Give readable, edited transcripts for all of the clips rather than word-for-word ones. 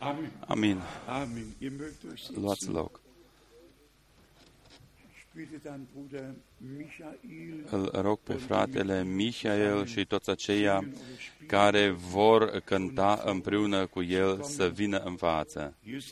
Amin. Luați loc. Îl rog pe fratele Michael și toți aceia care vor cânta împreună cu el să vină în față.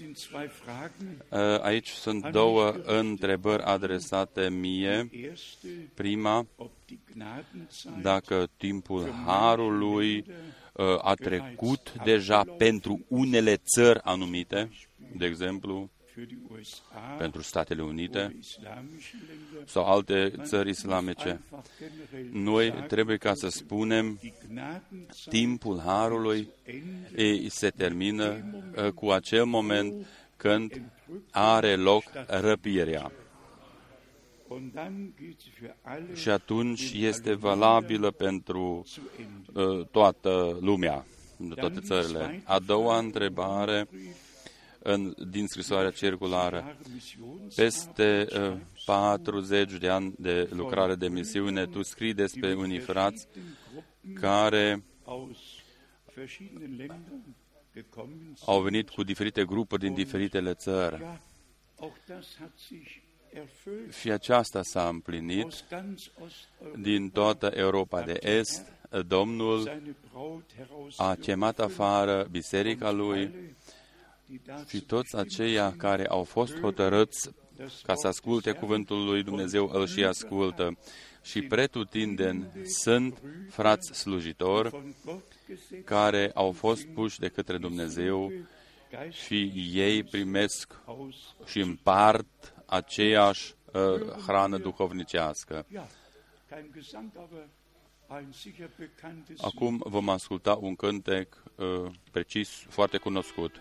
Aici sunt două întrebări adresate mie. Prima, dacă timpul harului a trecut deja pentru unele țări anumite, de exemplu, pentru Statele Unite sau alte țări islamice. Noi trebuie ca să spunem, timpul harului se termină cu acel moment când are loc răpirea. Și atunci este valabilă pentru toată lumea, toate țările. A doua întrebare, din scrisoarea circulară. Peste 40 de ani de lucrare de misiune, tu scrii despre unii frați care au venit cu diferite grupuri din diferitele țări. Și aceasta s-a împlinit din toată Europa de Est. Domnul a chemat afară biserica lui și toți aceia care au fost hotărâți ca să asculte cuvântul lui Dumnezeu, îl și ascultă. Și pretutindeni sunt frați slujitori care au fost puși de către Dumnezeu și ei primesc și împart aceeași hrană duhovnicească. Acum vom asculta un cântec precis, foarte cunoscut.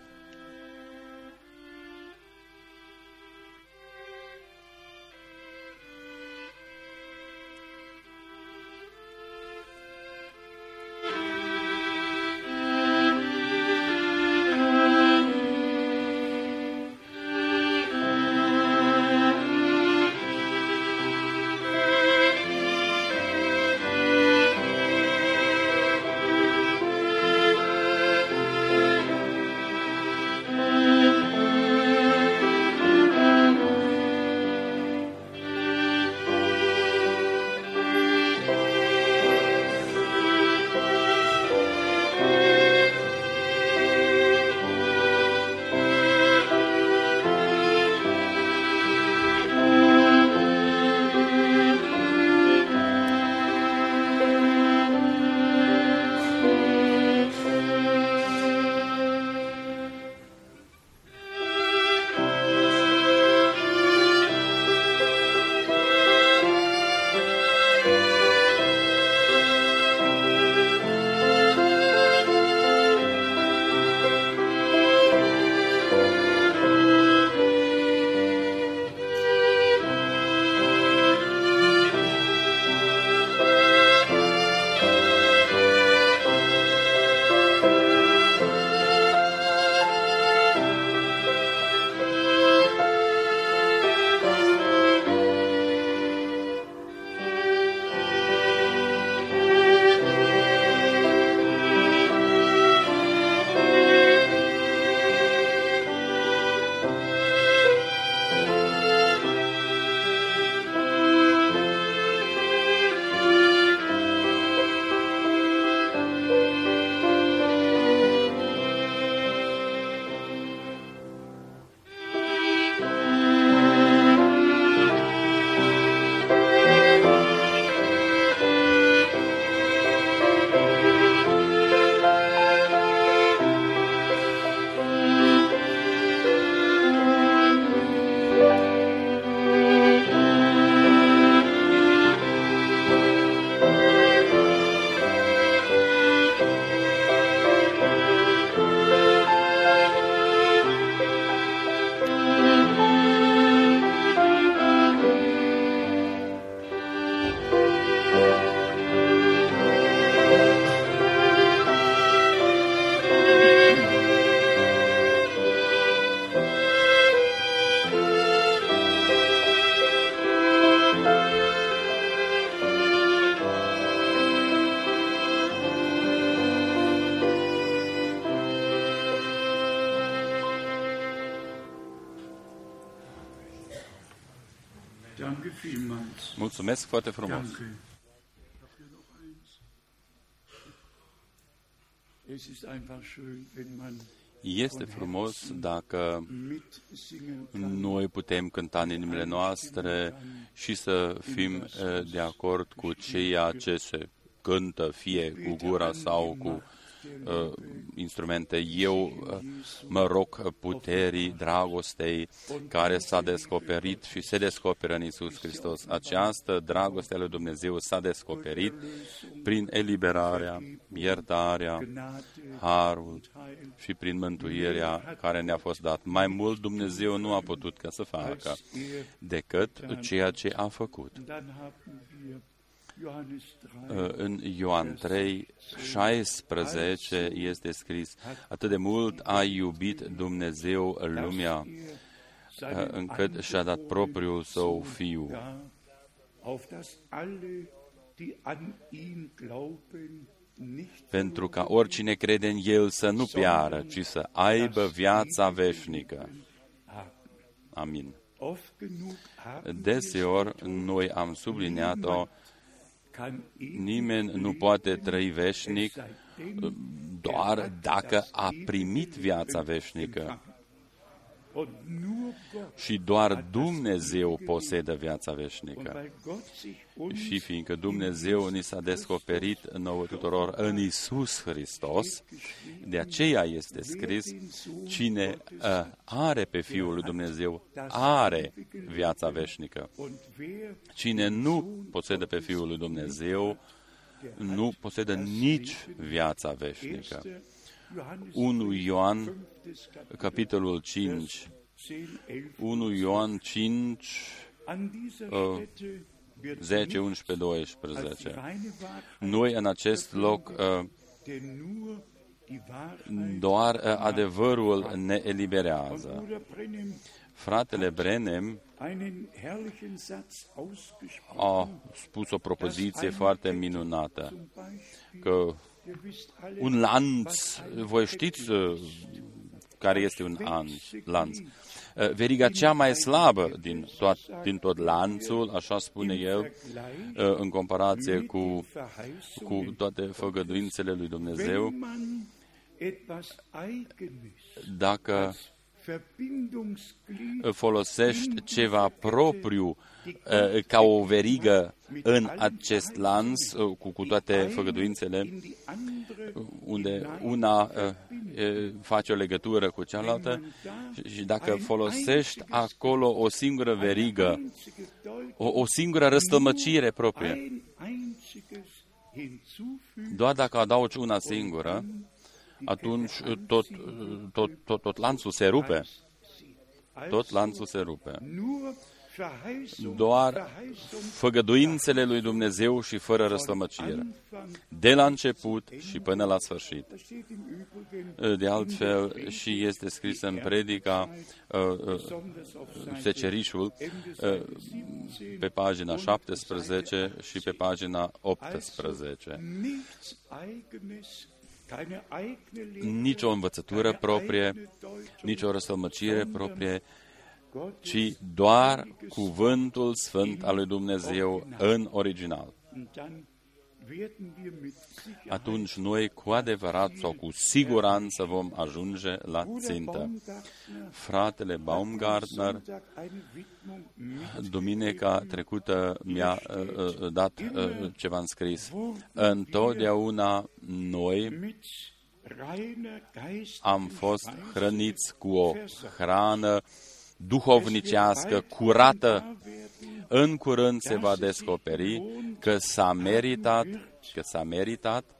Mulțumesc foarte frumos. Este frumos dacă noi putem cânta în inimile noastre și să fim de acord cu ceea ce se cântă, fie cu gura sau cu instrumente. Eu mă rog puterii dragostei care s-a descoperit și se descoperă în Iisus Hristos. Această dragoste a lui Dumnezeu s-a descoperit prin eliberarea, iertarea, harul și prin mântuirea care ne-a fost dat. Mai mult Dumnezeu nu a putut ca să facă decât ceea ce a făcut. În Ioan 3:16 este scris: atât de mult a iubit Dumnezeu lumea, încât și-a dat propriul Său Fiu, pentru ca oricine crede în El să nu piară, ci să aibă viața veșnică. Amin. Deseori noi am subliniat-o: nimeni nu poate trăi veșnic doar dacă a primit viața veșnică. Și doar Dumnezeu posedă viața veșnică. Și fiindcă Dumnezeu ni s-a descoperit nouă tuturor în Iisus Hristos, de aceea este scris: cine are pe Fiul lui Dumnezeu are viața veșnică. Cine nu posedă pe Fiul lui Dumnezeu nu posedă nici viața veșnică. 1 Ioan, capitolul 5, 1 Ioan 5, 10, 11, 12. Noi în acest loc doar adevărul ne eliberează. Fratele Branham a spus o propoziție foarte minunată, că un lanț, voi știți care este un lanț, veriga cea mai slabă din tot lanțul, așa spune el, în comparație cu toate făgăduințele lui Dumnezeu. Dacă folosești ceva propriu ca o verigă în acest lanț, cu toate făgăduințele, unde una face o legătură cu cealaltă, și dacă folosești acolo o singură verigă, o singură răstălmăcire proprie, doar dacă adaugi una singură, atunci tot lanțul se rupe. Tot lanțul se rupe. Doar făgăduințele lui Dumnezeu și fără răstămăcire. De la început și până la sfârșit. De altfel, și este scris în predica Secerișul, pe pagina 17 și pe pagina 18. Nici o învățătură proprie, nici o răstălmăcire proprie, ci doar cuvântul sfânt al lui Dumnezeu în original. Atunci noi cu adevărat sau cu siguranță vom ajunge la țintă. Fratele Baumgartner duminica trecută mi-a dat ceva înscris. Întotdeauna noi am fost hrăniți cu o hrană duhovnicească, curată. În curând se va descoperi că s-a meritat,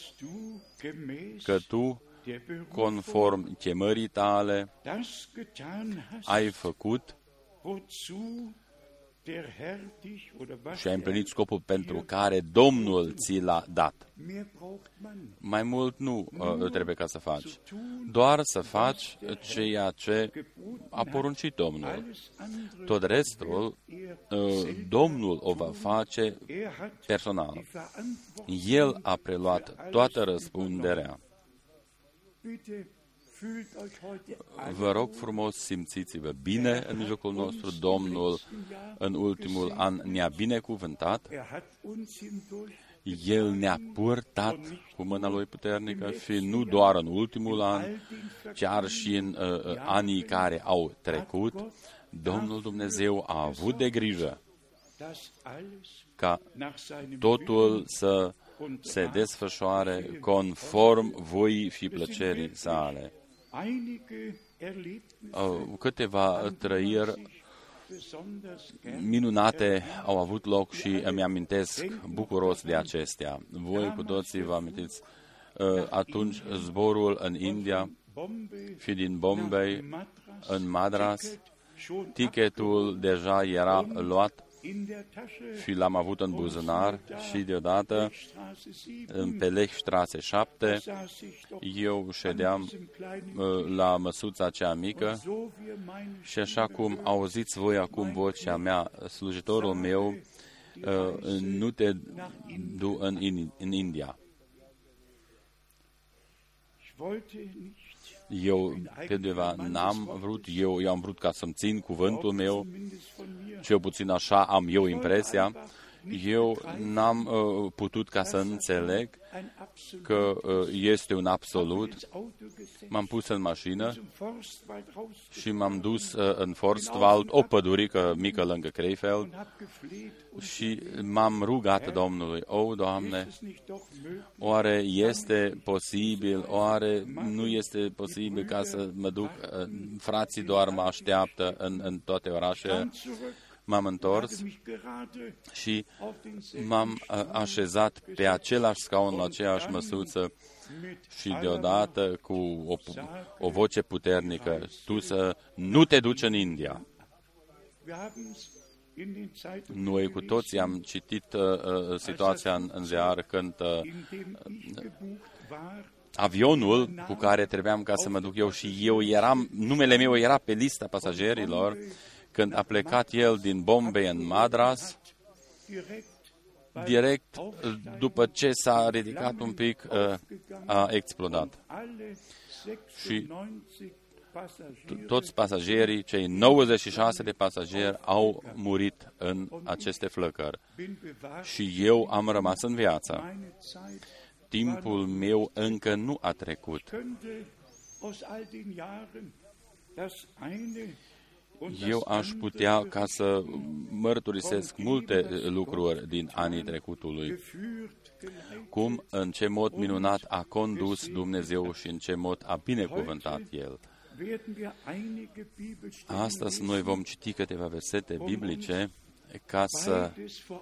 că tu, conform chemării tale, ai făcut și ai împlinit scopul pentru care Domnul ți l-a dat. Mai mult nu trebuie ca să faci. Doar să faci ceea ce a poruncit Domnul. Tot restul, Domnul o va face personal. El a preluat toată răspunderea. Vă rog frumos, simțiți-vă bine în mijlocul nostru. Domnul în ultimul an ne-a binecuvântat. El ne-a purtat cu mâna Lui puternică și nu doar în ultimul an, chiar și în anii care au trecut. Domnul Dumnezeu a avut de grijă ca totul să se desfășoare conform voii și plăcerii sale. Câteva trăiri minunate au avut loc și îmi amintesc bucuros de acestea. Voi cu toții vă amintiți atunci zborul în India și din Bombay în Madras. Tichetul deja era luat și l-am avut în buzunar și deodată pe Lechstraße 7 eu ședeam la măsuța cea mică și așa cum auziți voi acum vocea mea, slujitorul meu, nu te du în India. Eu pe undeva n-am vrut, eu am vrut ca să-mi țin cuvântul meu, cel puțin așa am eu impresia. Eu n-am putut ca să înțeleg că este un absolut. M-am pus în mașină și m-am dus în Forstwald, o pădurică mică lângă Krefeld, și m-am rugat Domnului: o, Doamne, oare este posibil, oare nu este posibil ca să mă duc, frații doar mă așteaptă în toate orașele. M-am întors și m-am așezat pe același scaun, la aceeași măsuță și deodată cu o voce puternică: tu să nu te duci în India. Noi cu toții am citit situația în ziar când avionul cu care trebuiam ca să mă duc eu și eu eram, numele meu era pe lista pasagerilor, când a plecat el din Bombay în Madras, direct după ce s-a ridicat un pic, a explodat. Și toți pasagerii, cei 96 de pasageri, au murit în aceste flăcări. Și eu am rămas în viață. Timpul meu încă nu a trecut. Eu aș putea ca să mărturisesc multe lucruri din anii trecutului. Cum, în ce mod minunat a condus Dumnezeu și în ce mod a binecuvântat El. Astăzi noi vom citi câteva versete biblice ca să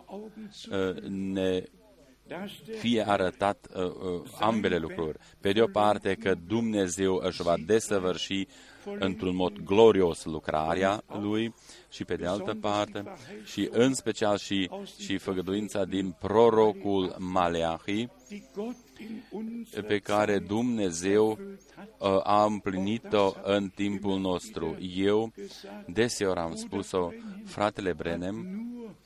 ne fie arătat ambele lucruri. Pe de o parte că Dumnezeu își va desăvârși într-un mod glorios lucrarea Lui și pe de altă parte și în special și făgăduința din prorocul Maleahi pe care Dumnezeu a împlinit-o în timpul nostru. Eu deseori am spus-o, fratele Branham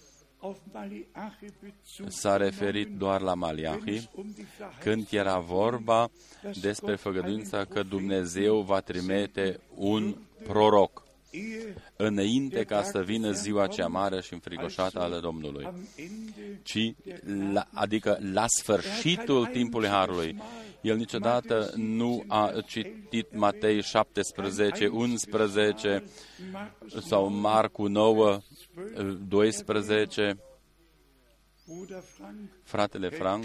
s-a referit doar la Maleahi când era vorba despre făgăduința că Dumnezeu va trimite un proroc înainte ca să vină ziua cea mare și înfricoșată ale Domnului, adică la sfârșitul timpului Harului. El niciodată nu a citit Matei 17, 11 sau Marcu 9, 12. Fratele Frank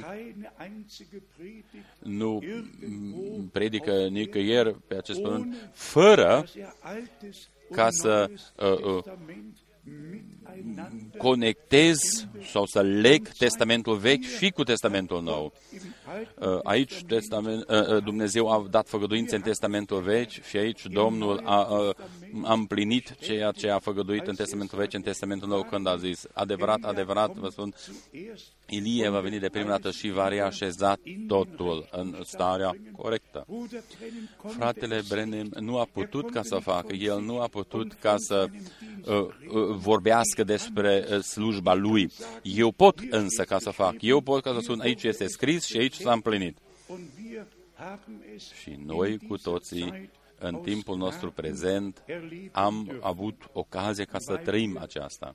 nu predică nicăieri pe acest pământ fără ca să conectez sau să leg Testamentul Vechi și cu Testamentul Nou. Aici Dumnezeu a dat făgăduințe în Testamentul Vechi și aici Domnul a împlinit ceea ce a făgăduit în Testamentul Vechi, în Testamentul Nou, când a zis: adevărat, adevărat, vă spun, Ilie va veni de prima dată și va reașeza totul în starea corectă. Fratele Branham nu a putut ca să facă, el nu a putut ca să vorbească despre slujba lui. Eu pot însă ca să fac, eu pot ca să spun: aici este scris și aici s-a împlinit. Și noi cu toții, în timpul nostru prezent, am avut ocazie ca să trăim aceasta.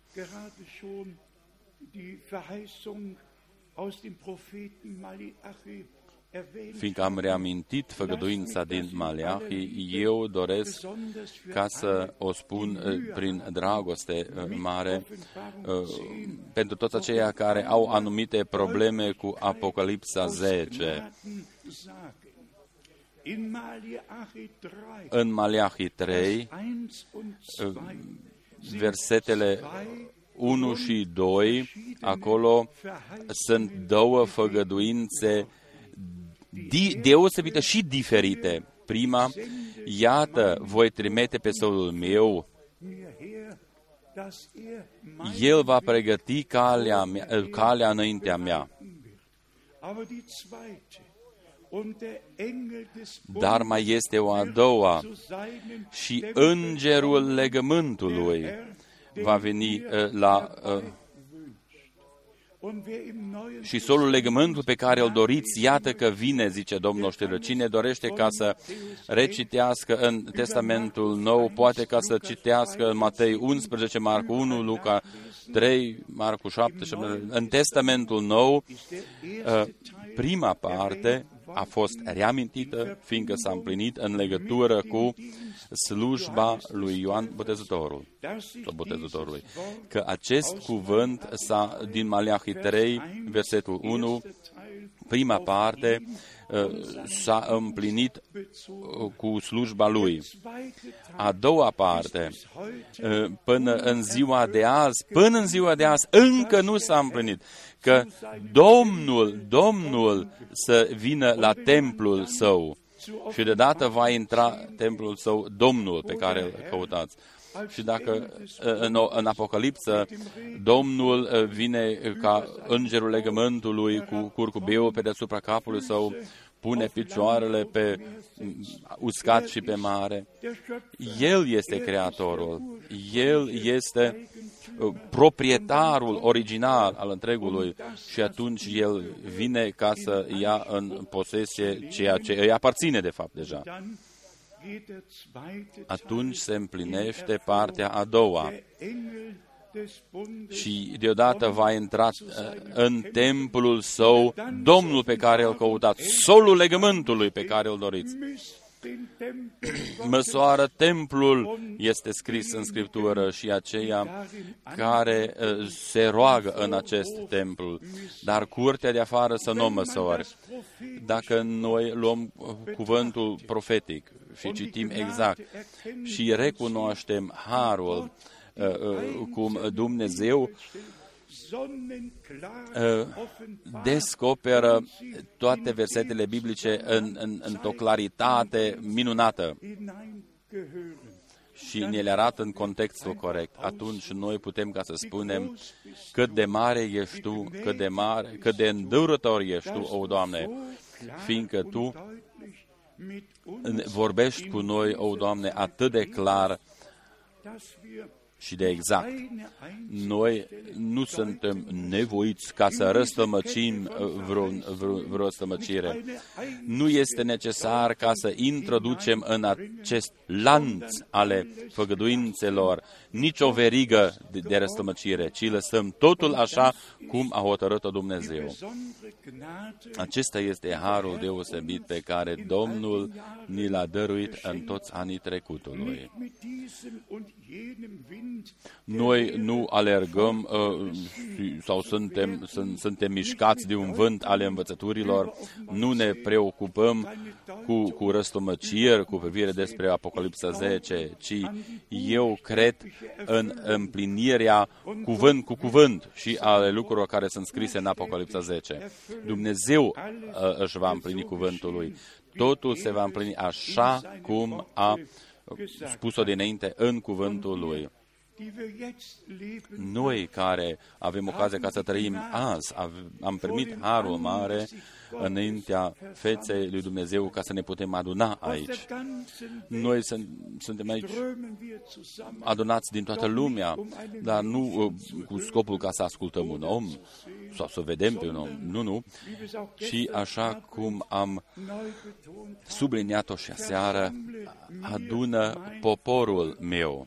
Fiindcă am reamintit făgăduința din Maleahi, eu doresc ca să o spun prin dragoste mare pentru toți aceia care au anumite probleme cu Apocalipsa 10. În Maleahi 3, versetele 1 și 2, acolo sunt două făgăduințe deosebite și diferite. Prima, iată, voi trimite pe solul meu, el va pregăti calea înaintea mea. Dar mai este o a doua, și îngerul legământului va veni și solul legământului pe care îl doriți, iată că vine, zice Domnul nostru. Cine dorește ca să recitească în Testamentul Nou, poate ca să citească în Matei 11, Marcu 1, Luca 3, Marcu 7, în Testamentul Nou, prima parte a fost reamintită, fiindcă s-a împlinit în legătură cu slujba lui Ioan Botezătorului. Că acest cuvânt din Maleahi 3, versetul 1, prima parte, s-a împlinit cu slujba lui. A doua parte, până în ziua de azi, încă nu s-a împlinit. Că Domnul să vină la templul său și deodată va intra templul său Domnul pe care îl căutați. Și dacă în Apocalipsă Domnul vine ca îngerul legământului cu curcubeu pe deasupra capului său, pune picioarele pe uscat și pe mare. El este Creatorul. El este proprietarul original al întregului și atunci El vine ca să ia în posesie ceea ce îi aparține de fapt deja. Atunci se împlinește partea a doua. Și deodată va intra în templul său Domnul pe care îl căutați, solul legământului pe care îl doriți. Măsoară templul, este scris în Scriptură, și aceia care se roagă în acest templu, dar curtea de afară să nu o măsoare. Dacă noi luăm cuvântul profetic și citim exact și recunoaștem harul cum Dumnezeu descoperă toate versetele biblice într-o claritate minunată și ne le arată în contextul corect. Atunci noi putem ca să spunem cât de mare ești Tu, cât de îndurător ești Tu, o Doamne, fiindcă Tu vorbești cu noi, o Doamne, atât de clar și de exact. Noi nu suntem nevoiți ca să răstămăcim vreo stămăcire. Nu este necesar ca să introducem în acest lanț ale făgăduințelor nicio verigă de răstămăcire, ci lăsăm totul așa cum a hotărât-o Dumnezeu. Acesta este harul deosebit pe care Domnul ni l-a dăruit în toți anii trecutului. Noi nu alergăm sau suntem mișcați de un vânt ale învățăturilor, nu ne preocupăm cu răstămăciri, cu privire despre Apocalipsa 10, ci eu cred în împlinirea cuvânt cu cuvânt și ale lucrurilor care sunt scrise în Apocalipsa 10. Dumnezeu își va împlini cuvântul Lui. Totul se va împlini așa cum a spus-o dinainte în cuvântul Lui. Noi care avem ocazia ca să trăim azi, am primit harul mare înaintea feței lui Dumnezeu ca să ne putem aduna aici. Noi suntem aici adunați din toată lumea, dar nu cu scopul ca să ascultăm un om sau să vedem pe un om, nu, ci așa cum am subliniat-o și aseară, adună poporul meu,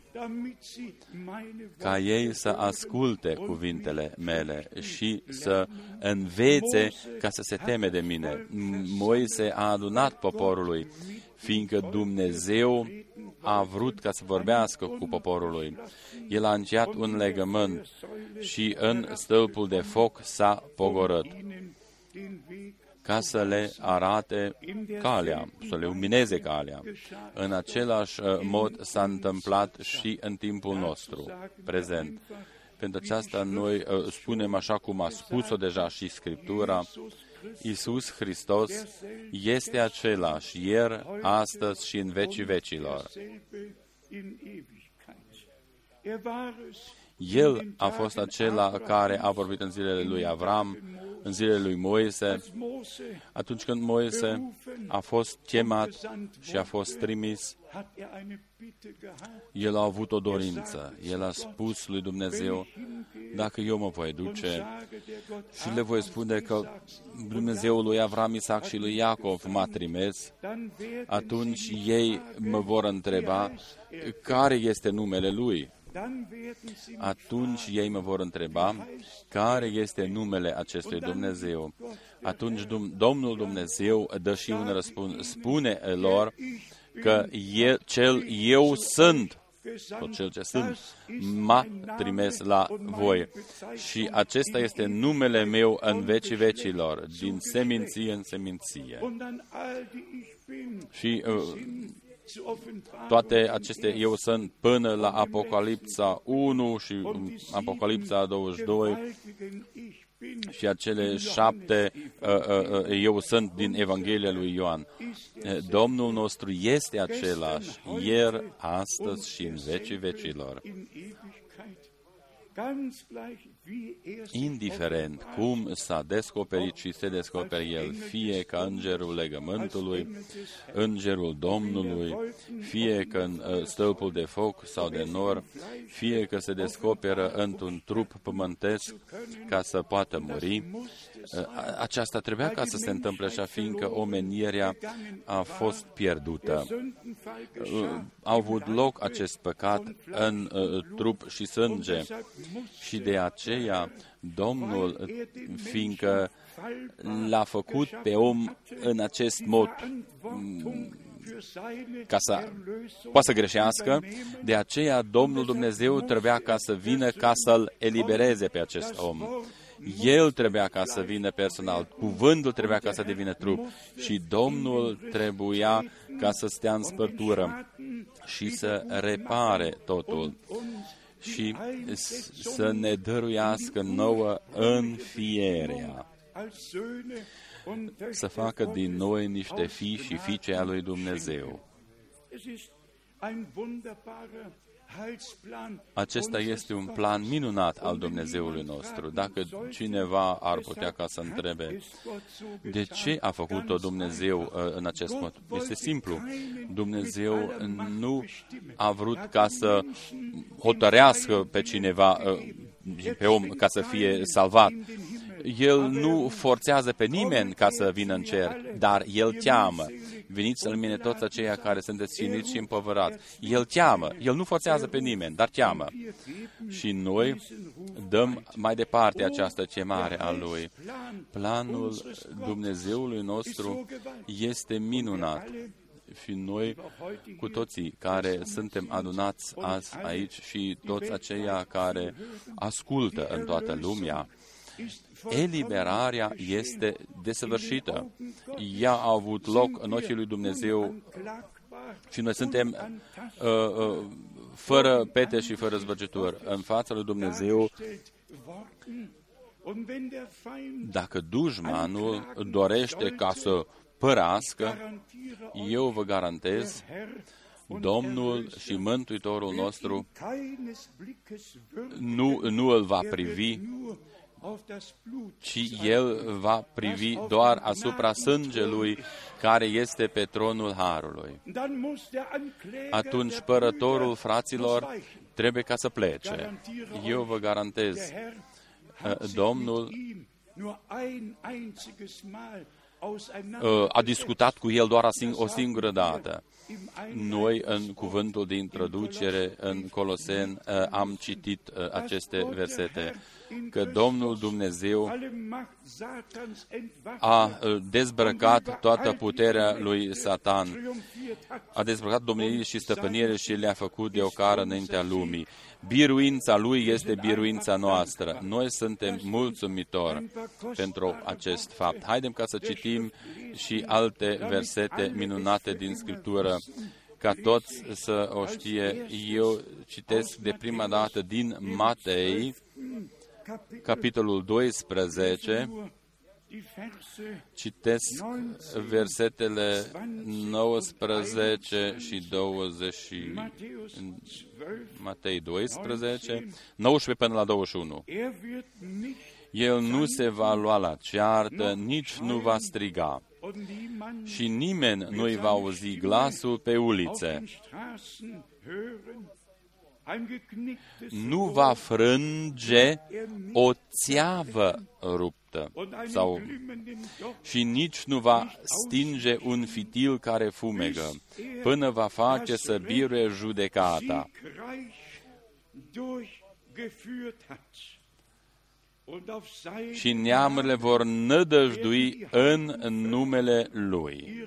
ca ei să asculte cuvintele mele și să învețe ca să se teme de mine. Moise a adunat poporului, fiindcă Dumnezeu a vrut ca să vorbească cu poporul. El a încheiat un legământ și în stâlpul de foc s-a pogorât ca să le arate calea, să le lumineze calea. În același mod s-a întâmplat și în timpul nostru prezent. Pentru aceasta noi spunem așa cum a spus-o deja și Scriptura, Iisus Hristos este același ieri, astăzi și în vecii vecilor. El a fost acela care a vorbit în zilele lui Avram, în zilele lui Moise, atunci când Moise a fost chemat și a fost trimis, el a avut o dorință. El a spus lui Dumnezeu, dacă eu mă voi duce și le voi spune că Dumnezeul lui Avram, Isaac și lui Iacov m-a trimis, atunci ei mă vor întreba care este numele lui. Atunci ei mă vor întreba care este numele acestui Dumnezeu. Atunci Domnul Dumnezeu dă și un răspuns. Spune lor că eu sunt, sau cel ce sunt, m-a trimis la voi. Și acesta este numele meu în vecii vecilor, din seminție în seminție. Și toate aceste eu sunt până la Apocalipsa 1 și Apocalipsa 22 și acele 7 eu sunt din Evanghelia lui Ioan. Domnul nostru este același ieri, astăzi și în vecii vecilor. Indiferent cum s-a descoperit și se descoperă El, fie ca îngerul legământului, îngerul Domnului, fie că în stâlpul de foc sau de nor, fie că se descoperă într-un trup pământesc ca să poată muri, aceasta trebuia ca să se întâmple așa, fiindcă omenirea a fost pierdută. A avut loc acest păcat în trup și sânge și de aceea Domnul, fiindcă l-a făcut pe om în acest mod ca să poată să greșească, de aceea Domnul Dumnezeu trebuia ca să vină ca să-l elibereze pe acest om. El trebuia ca să vină personal, cuvântul trebuia ca să devină trup și Domnul trebuia ca să stea în spărtură și să repare totul și să ne dăruiască nouă înfierea, să facă din noi niște fii și fiice a lui Dumnezeu. Acesta este un plan minunat al Dumnezeului nostru. Dacă cineva ar putea ca să întrebe de ce a făcut-o Dumnezeu în acest mod, este simplu. Dumnezeu nu a vrut ca să hotărească pe cineva, pe om, ca să fie salvat. El nu forțează pe nimeni ca să vină în cer, dar El cheamă. Veniți în mine toți aceia care sunteți siniți și împovărați. El cheamă. El nu forțează pe nimeni, dar cheamă. Și noi dăm mai departe această chemare a Lui. Planul Dumnezeului nostru este minunat. Și noi, cu toții care suntem adunați azi aici și toți aceia care ascultă în toată lumea, eliberarea este desăvârșită. Ea a avut loc în ochii lui Dumnezeu și noi suntem fără pete și fără zbăgeturi în fața lui Dumnezeu. Dacă dușmanul dorește ca să părască, eu vă garantez, Domnul și Mântuitorul nostru nu îl va privi, ci El va privi doar asupra sângelui care este pe tronul Harului. Atunci părătorul, fraților, trebuie ca să plece. Eu vă garantez, Domnul a discutat cu el doar o singură dată. Noi, în cuvântul de introducere, în Coloseni, am citit aceste versete, că Domnul Dumnezeu a dezbrăcat toată puterea lui Satan, a dezbrăcat domniile și stăpânire și le-a făcut de ocară înaintea lumii. Biruința lui este biruința noastră. Noi suntem mulțumitori pentru acest fapt. Haidem ca să citim și alte versete minunate din Scriptură, ca toți să o știe. Eu citesc de prima dată din Matei, capitolul 12, citesc versetele 19 și 20, Matei 12, 19 până la 21. El nu se va lua la ceartă, nici nu va striga, și nimeni nu-i va auzi glasul pe ulițe. Nu va frânge o țeavă ruptă și nici nu va stinge un fitil care fumegă, până va face să biruie judecata. Și neamurile vor nădăjdui în numele Lui.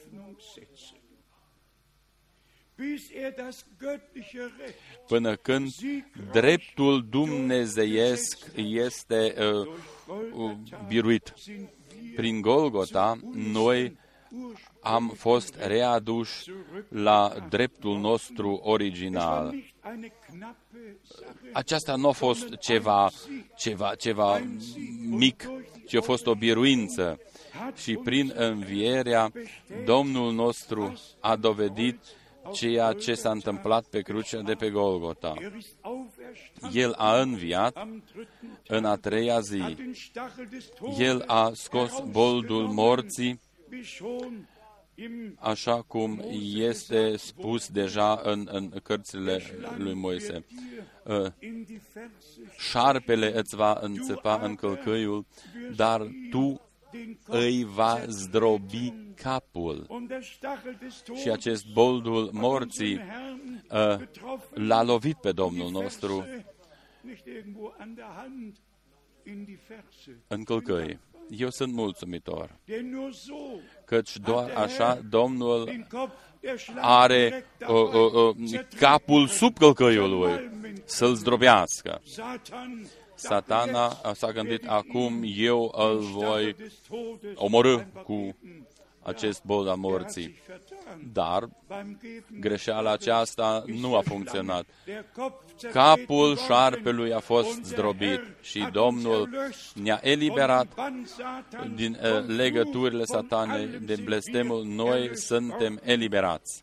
Până când dreptul dumnezeiesc este biruit. Prin Golgota, noi am fost readuși la dreptul nostru original. Aceasta nu a fost ceva mic, ci a fost o biruință. Și prin învierea, Domnul nostru a dovedit ceea ce s-a întâmplat pe crucea de pe Golgota. El a înviat în a treia zi. El a scos boldul morții, așa cum este spus deja în cărțile lui Moise. Șarpele îți va înțepa în călcâiul, dar tu îi va zdrobi capul. Și acest boldul morții l-a lovit pe Domnul nostru în călcâi. Eu sunt mulțumitor, căci doar așa Domnul are capul sub călcâiul lui să-l zdrobească. Satana s-a gândit, acum eu îl voi omorâ cu acest bold al morții. Dar greșeala aceasta nu a funcționat. Capul șarpelui a fost zdrobit și Domnul ne-a eliberat din legăturile satanei, de blestemul. Noi suntem eliberați.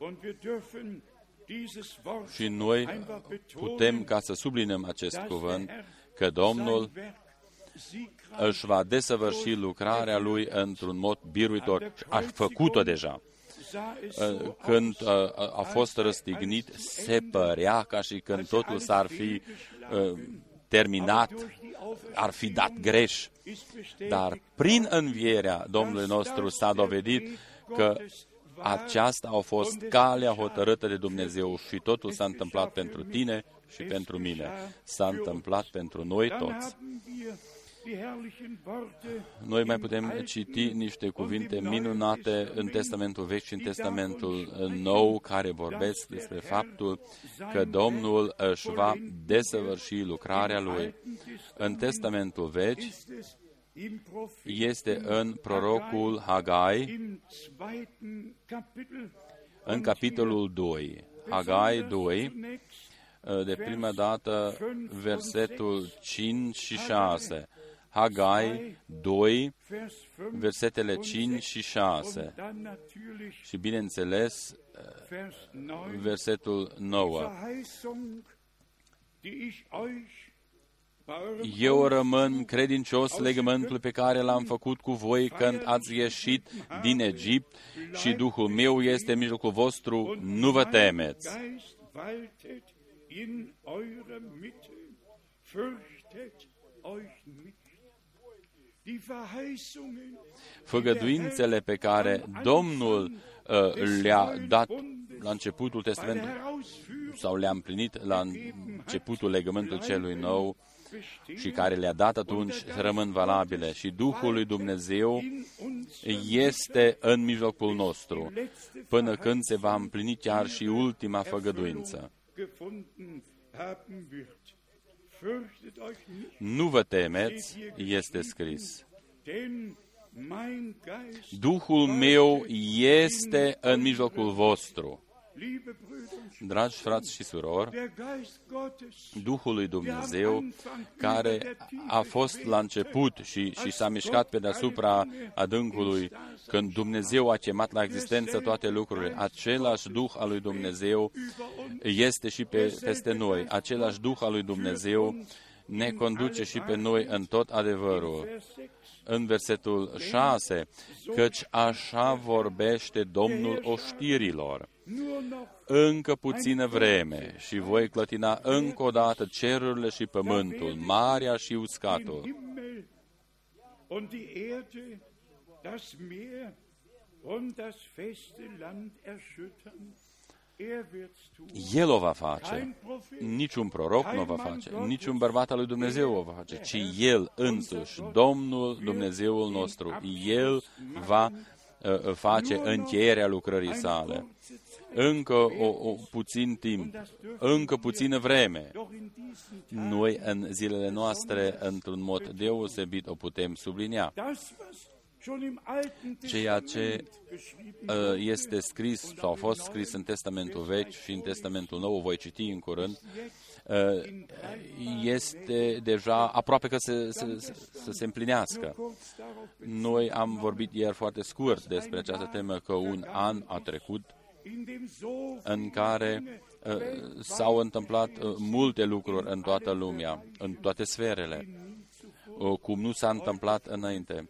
Și noi putem, ca să subliniem acest cuvânt, că Domnul își va desăvârși lucrarea Lui într-un mod biruitor. A făcut-o deja. Când a fost răstignit, se părea ca și când totul s-ar fi terminat, ar fi dat greș. Dar prin învierea Domnului nostru s-a dovedit că aceasta a fost calea hotărâtă de Dumnezeu și totul s-a întâmplat pentru tine și pentru mine. S-a întâmplat pentru noi toți. Noi mai putem citi niște cuvinte minunate în Testamentul Vechi și în Testamentul Nou, care vorbesc despre faptul că Domnul își va desăvârși lucrarea Lui. În Testamentul Vechi este în prorocul Hagai, în capitolul 2. Hagai 2, de prima dată, versetul 5 și 6. Hagai 2, versetele 5 și 6 și, bineînțeles, versetul 9. Eu rămân credincios legământul pe care l-am făcut cu voi când ați ieșit din Egipt și Duhul meu este în mijlocul vostru, nu vă temeți. Făgăduințele pe care Domnul le-a dat la începutul Testamentului sau le-a împlinit la începutul legământului celui nou și care le-a dat atunci rămân valabile și Duhul lui Dumnezeu este în mijlocul nostru până când se va împlini chiar și ultima făgăduință. Nu vă temeți, este scris. Duhul meu este în mijlocul vostru. Dragi frați și surori, Duhul lui Dumnezeu, care a fost la început și s-a mișcat pe deasupra adâncului, când Dumnezeu a chemat la existență toate lucrurile, același Duh al lui Dumnezeu este și peste noi. Același Duh al lui Dumnezeu ne conduce și pe noi în tot adevărul. În versetul 6, căci așa vorbește Domnul oștirilor. Încă puțină vreme și voi clătina încă o dată cerurile și pământul, marea și uscatul. El o va face. Niciun proroc nu o va face, niciun bărbat al lui Dumnezeu o va face, ci El însuși, Domnul Dumnezeul nostru. El va face încheierea lucrării sale. Încă puțin timp, încă puțină vreme. Noi, în zilele noastre, într-un mod deosebit, o putem sublinia. Ceea ce este scris sau a fost scris în Testamentul Vechi și în Testamentul Nou, o voi citi în curând, este deja aproape că să se împlinească. Noi am vorbit ieri foarte scurt despre această temă, că un an a trecut în care s-au întâmplat multe lucruri în toată lumea, în toate sferele, cum nu s-a întâmplat înainte.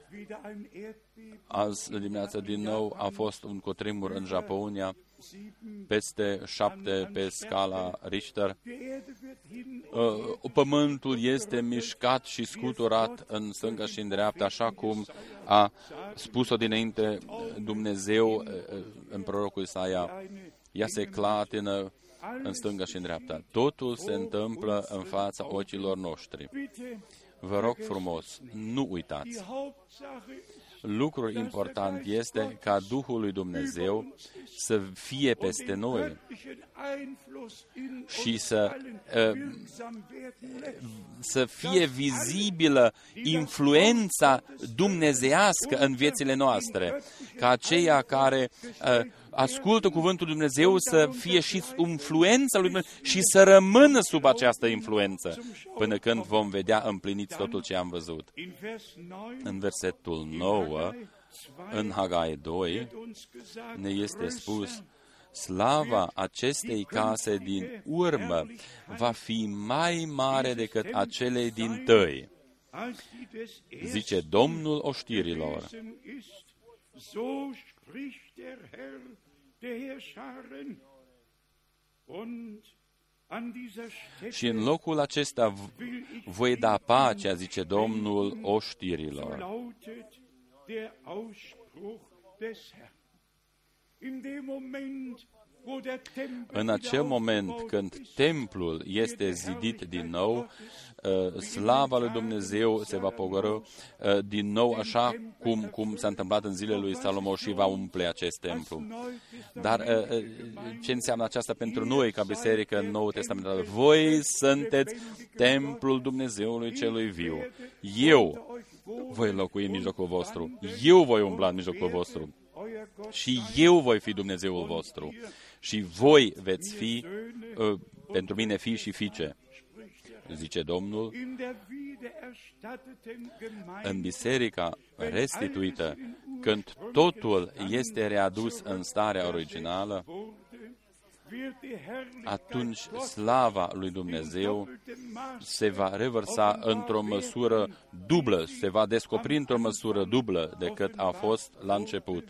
Azi dimineața din nou a fost un cutremur în Japonia, peste 7 pe scala Richter. Pământul este mișcat și scuturat în stânga și în dreapta, așa cum a spus-o dinainte Dumnezeu în prorocul Isaia. Ea se clatină în stânga și în dreapta. Totul se întâmplă în fața ochilor noștri. Vă rog frumos, nu uitați. Lucrul important este ca Duhul lui Dumnezeu să fie peste noi și să fie vizibilă influența dumnezeiască în viețile noastre, ca aceia care ascultă cuvântul lui Dumnezeu să fie și influența lui Dumnezeu și să rămână sub această influență până când vom vedea împliniți totul ce am văzut. În versetul 9, în Hagai 2, ne este spus: slava acestei case din urmă va fi mai mare decât acelei din tăi, zice Domnul oștirilor. Și în locul acesta voi da pacea, zice Domnul oștirilor. În acel moment când templul este zidit din nou, slava lui Dumnezeu se va pogorî din nou, așa cum s-a întâmplat în zilele lui Salomon, și va umple acest templu. Dar ce înseamnă aceasta pentru noi ca biserică în Noul Testament? Voi sunteți templul Dumnezeului celui viu. Eu voi locui în mijlocul vostru. Eu voi umbla în mijlocul vostru. Și eu voi fi Dumnezeul vostru. Și voi veți fi pentru mine fii și fiice, zice Domnul, În biserica restituită, când totul este readus în starea originală, atunci slava lui Dumnezeu se va revărsa într-o măsură dublă, se va descoperi într-o măsură dublă decât a fost la început.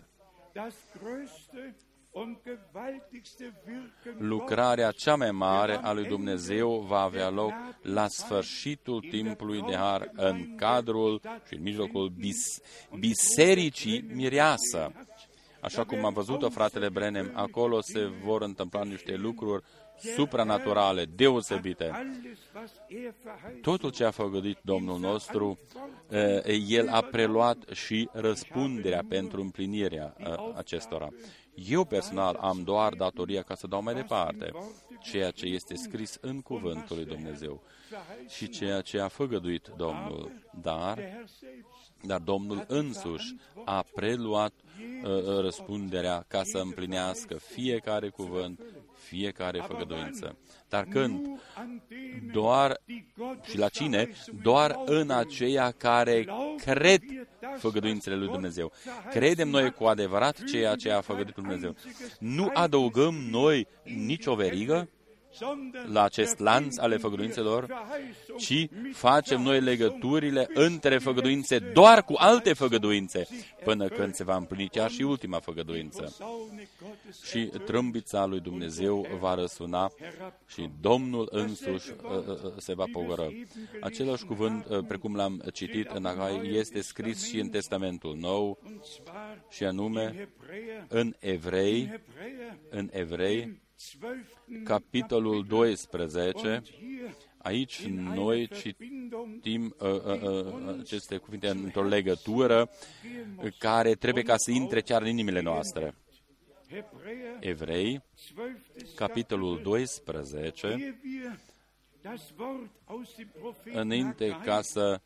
Lucrarea cea mai mare a lui Dumnezeu va avea loc la sfârșitul timpului de har, în cadrul și în mijlocul bisericii mireasă. Așa cum am văzut-o, fratele Branham, acolo se vor întâmpla niște lucruri supranaturale, deosebite. Totul ce a făgăduit Domnul nostru, El a preluat și răspunderea pentru împlinirea acestora. Eu personal am doar datoria ca să dau mai departe ceea ce este scris în Cuvântul lui Dumnezeu și ceea ce a făgăduit Domnul. Dar Domnul însuși a preluat răspunderea ca să împlinească fiecare cuvânt, fiecare făgăduință. Dar când? Doar, și la cine? Doar în aceia care cred făgăduințele lui Dumnezeu. Credem noi cu adevărat ceea ce a făgăduit Dumnezeu. Nu adăugăm noi nicio verigă la acest lanț ale făgăduințelor, ci facem noi legăturile între făgăduințe doar cu alte făgăduințe, până când se va împlini chiar și ultima făgăduință. Și trâmbița lui Dumnezeu va răsuna și Domnul însuși se va pogoră. Același cuvânt, precum l-am citit în Agai, este scris și în Testamentul Nou, și anume în Evrei, capitolul 12, aici noi citim aceste cuvinte într-o legătură care trebuie ca să intre chiar în inimile noastre. Evrei, capitolul 12, înainte ca să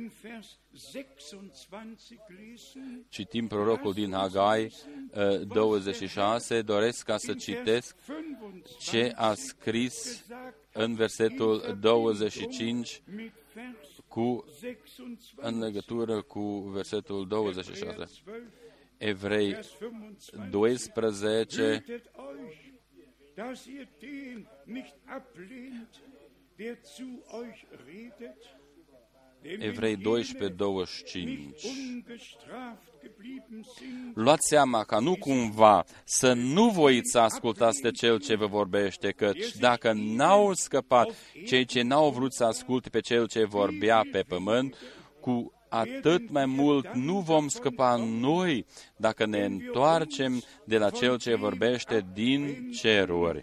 citim prorocul din Hagai 26, doresc ca să citesc ce a scris în versetul 25 în legătură cu versetul 26. Evrei 12, Evrei 12, 25. Luați seama ca nu cumva să nu voiți să ascultați de cel ce vă vorbește, căci dacă n-au scăpat cei ce n-au vrut să asculte pe cel ce vorbea pe pământ, cu atât mai mult nu vom scăpa noi dacă ne întoarcem de la cel ce vorbește din ceruri.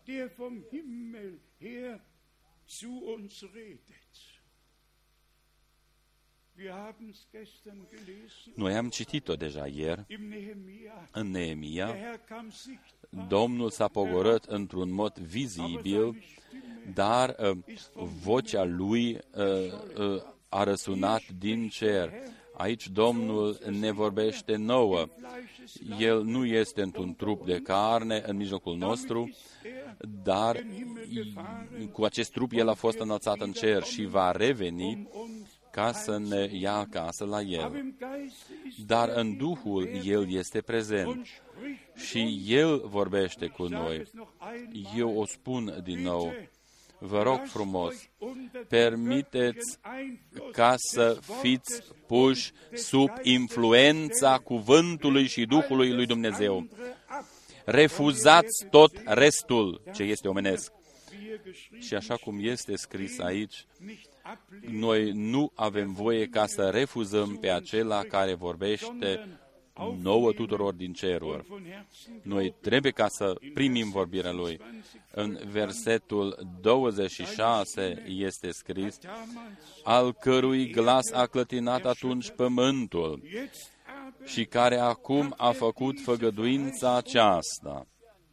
Noi am citit-o deja ieri în Neemia. Domnul s-a pogorât într-un mod vizibil, dar vocea lui a răsunat din cer. Aici Domnul ne vorbește nouă. El nu este într-un trup de carne în mijlocul nostru, dar cu acest trup El a fost înălțat în cer și va reveni ca să ne ia acasă la El. Dar în Duhul El este prezent și El vorbește cu noi. Eu o spun din nou, vă rog frumos, permiteți ca să fiți puși sub influența cuvântului și Duhului lui Dumnezeu. Refuzați tot restul ce este omenesc. Și așa cum este scris aici, noi nu avem voie ca să refuzăm pe acela care vorbește nouă tuturor din ceruri. Noi trebuie ca să primim vorbirea Lui. În versetul 26 este scris, al cărui glas a clătinat atunci pământul și care acum a făcut făgăduința aceasta.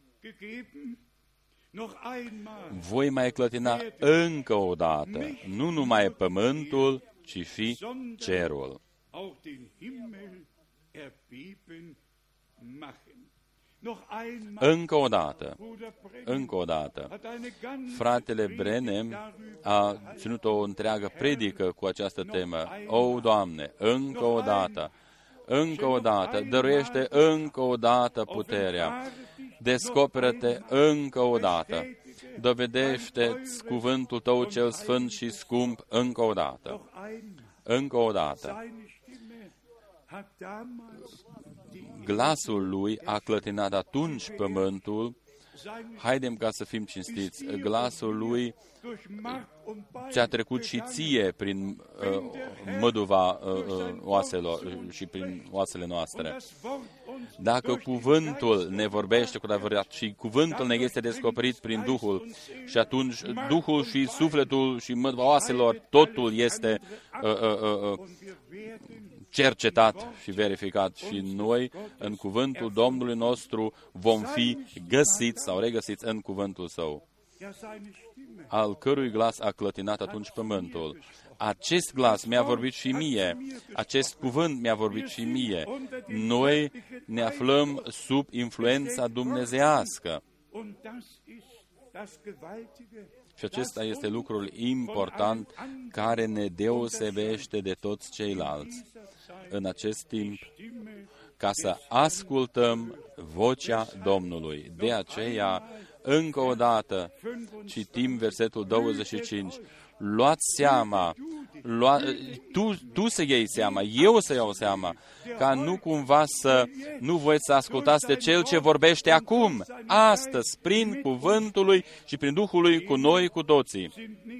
Voi mai clătina încă o dată, nu numai pământul, ci și cerul. Încă o dată, încă o dată. Fratele Branham a ținut o întreagă predică cu această temă. O, Doamne, încă o dată, dăruiește încă o dată puterea. Descoperă-te încă o dată. Dovedește-ți cuvântul Tău cel sfânt și scump încă o dată. Încă o dată. Glasul lui a clătinat atunci pământul. Haidem ca să fim cinstiți. Glasul lui ți-a trecut și ție prin măduva oaselor și prin oasele noastre. Dacă cuvântul ne vorbește cu adevărat și cuvântul ne este descoperit prin Duhul, și atunci Duhul și sufletul și măduva oaselor, totul este cercetat și verificat și noi, în cuvântul Domnului nostru, vom fi găsiți sau regăsiți în cuvântul Său, al cărui glas a clătinat atunci pământul. Acest glas mi-a vorbit și mie, acest cuvânt mi-a vorbit și mie. Noi ne aflăm sub influența dumnezeiască. Și acesta este lucrul important care ne deosebește de toți ceilalți în acest timp, ca să ascultăm vocea Domnului. De aceea, încă o dată, citim versetul 25. Luați seama, tu să iei seama, eu să iau seama, ca nu cumva nu voi să ascultați de Cel ce vorbește acum, astăzi, prin cuvântul Lui și prin Duhul Lui cu noi, cu toții.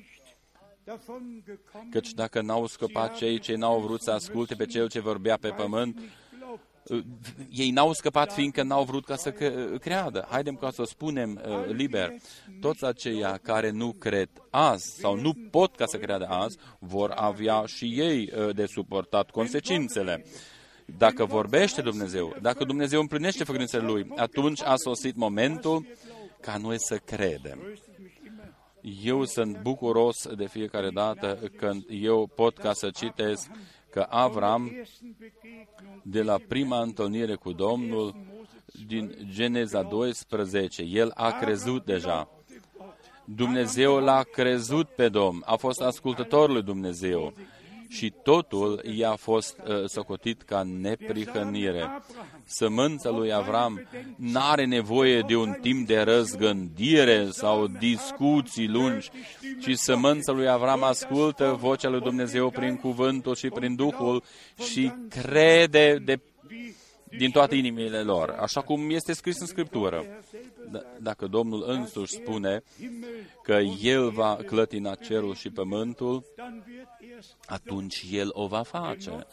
Căci dacă n-au scăpat cei ce n-au vrut să asculte pe Cel ce vorbea pe pământ, ei n-au scăpat fiindcă n-au vrut ca să creadă. Haidem ca să spunem liber, toți aceia care nu cred azi sau nu pot ca să creadă azi, vor avea și ei de suportat consecințele. Dacă vorbește Dumnezeu, dacă Dumnezeu împlinește făcărințele Lui, atunci a sosit momentul ca noi să credem. Eu sunt bucuros de fiecare dată când eu pot ca să citesc că Avram, de la prima întâlnire cu Domnul, din Geneza 12, el a crezut deja. Dumnezeu l-a crezut pe Domn, a fost ascultător lui Dumnezeu și totul i-a fost socotit ca neprihănire. Sămânța lui Avram n-are nevoie de un timp de răzgândire sau discuții lungi, ci sămânța lui Avram ascultă vocea lui Dumnezeu prin cuvântul și prin Duhul și crede din toate inimile lor, așa cum este scris în Scriptură. Dacă Domnul însuși spune că El va clătina cerul și pământul, atunci El o va face.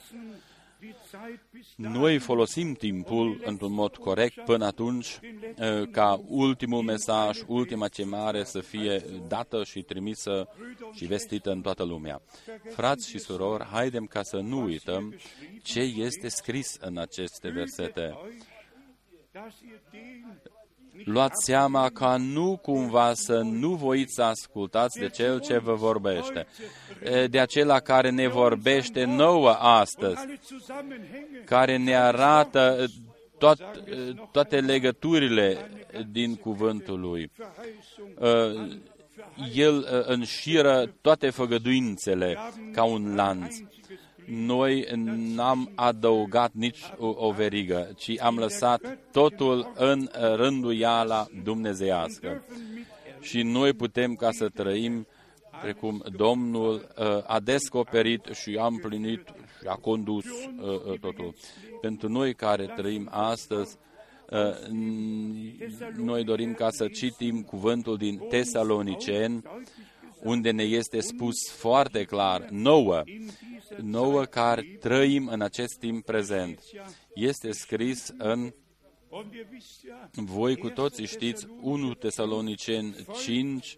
Noi folosim timpul într-un mod corect până atunci ca ultimul mesaj, ultima chemare să fie dată și trimisă și vestită în toată lumea. Frați și surori, haidem ca să nu uităm ce este scris în aceste versete. Luați seama ca nu cumva să nu voiți să ascultați de Cel ce vă vorbește, de acela care ne vorbește nouă astăzi, care ne arată toate legăturile din cuvântul Lui. El înșiră toate făgăduințele ca un lanț. Noi n-am adăugat nici o verigă, ci am lăsat totul în rânduiala dumnezeiască. Și noi putem ca să trăim precum Domnul a descoperit și a împlinit și a condus totul. Pentru noi care trăim astăzi, noi dorim ca să citim cuvântul din Tesaloniceni, unde ne este spus foarte clar, nouă care trăim în acest timp prezent. Este scris în, voi cu toții știți, 1 Tesaloniceni 5,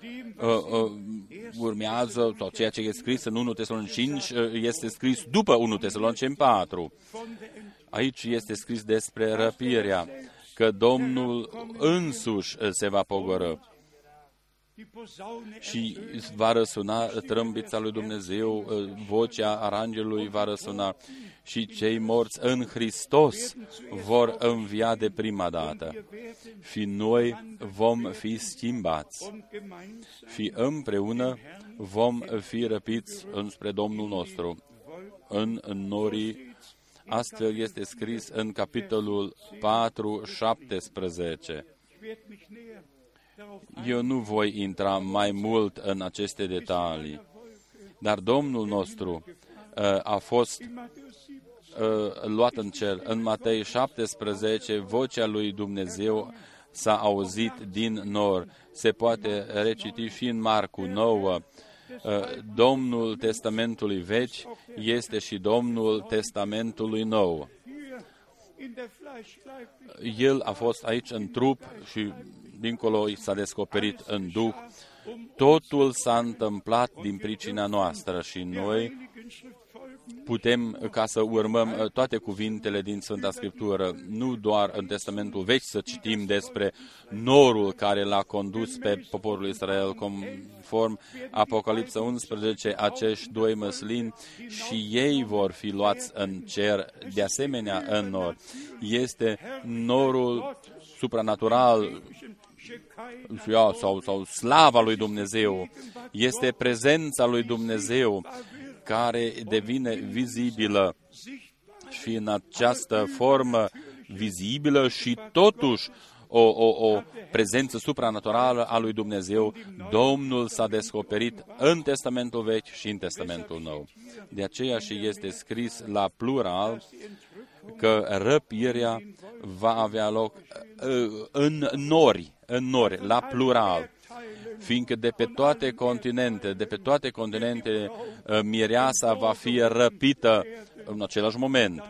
urmează, sau ceea ce este scris în 1 Tesaloniceni 5, este scris după 1 Tesaloniceni 4. Aici este scris despre răpirea, că Domnul însuși se va pogorî. și va răsuna trâmbița lui Dumnezeu, vocea arangelului va răsuna și cei morți în Hristos vor învia de prima dată. Și noi vom fi schimbați și împreună vom fi răpiți înspre Domnul nostru în norii. Astfel este scris în capitolul 4:17. Eu nu voi intra mai mult în aceste detalii, dar Domnul nostru a fost luat în cer. În Matei 17, vocea lui Dumnezeu s-a auzit din nor. Se poate reciti și în Marcu 9. Domnul Testamentului Vechi este și Domnul Testamentului Nou. El a fost aici în trup și dincolo i s-a descoperit în Duh. Totul s-a întâmplat din pricina noastră și noi putem ca să urmăm toate cuvintele din Sfânta Scriptură, nu doar în Testamentul Vechi să citim despre norul care l-a condus pe poporul Israel, conform Apocalipsa 11, acești doi măslini și ei vor fi luați în cer, de asemenea în nor. Este norul supranatural sau slava lui Dumnezeu, este prezența lui Dumnezeu care devine vizibilă și în această formă vizibilă și totuși o prezență supranaturală a lui Dumnezeu, Domnul s-a descoperit în Testamentul Vechi și în Testamentul Nou. De aceea și este scris la plural că răpirea va avea loc în nori, la plural. Fiindcă de pe toate continentele, mireasa va fi răpită în același moment.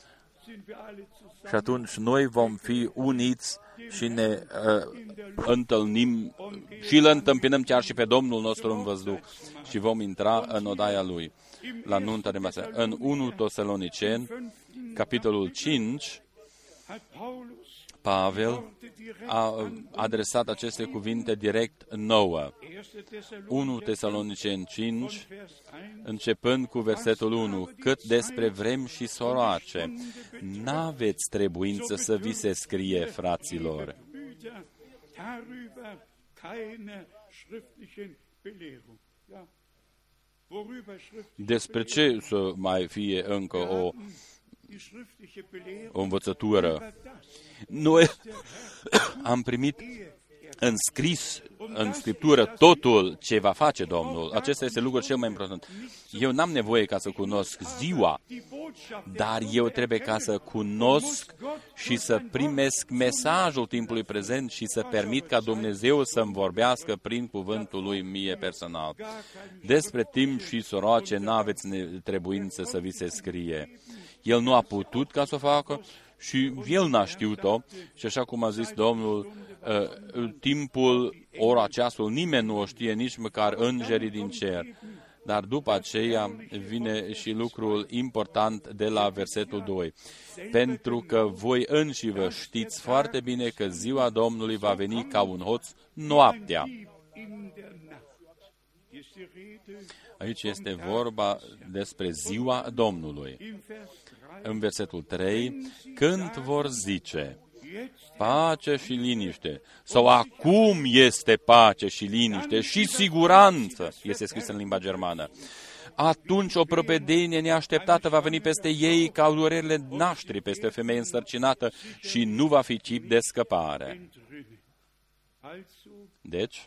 Și atunci noi vom fi uniți și ne întâlnim și îl întâmpinăm chiar și pe Domnul nostru în văzduh și vom intra în odaia Lui, la nunta de masă. În 1 Tesaloniceni, capitolul 5, Pavel a adresat aceste cuvinte direct nouă. 1 Tesaloniceni 5, începând cu versetul 1, cât despre vremi și soroace, n-aveți trebuință să vi se scrie, fraților. Despre ce să mai fie încă o învățătură? Noi am primit înscris în Scriptură totul ce va face Domnul. Acesta este lucrul cel mai important. Eu n-am nevoie ca să cunosc ziua, dar eu trebuie ca să cunosc și să primesc mesajul timpului prezent și să permit ca Dumnezeu să-mi vorbească prin cuvântul Lui mie personal. Despre timp și soroace n-aveți trebuință să vi se scrie. El nu a putut ca să o facă și el n-a știut-o și așa cum a zis Domnul, timpul, ora, ceasul, nimeni nu o știe, nici măcar îngerii din cer. Dar după aceea vine și lucrul important de la versetul 2. Pentru că voi înși vă știți foarte bine că ziua Domnului va veni ca un hoț noaptea. Aici este vorba despre ziua Domnului. În versetul 3, când vor zice pace și liniște, sau acum este pace și liniște și siguranță, este scris în limba germană, atunci o prăpădenie neașteptată va veni peste ei ca durerile nașterii peste o femeie însărcinată și nu va fi chip de scăpare. Deci,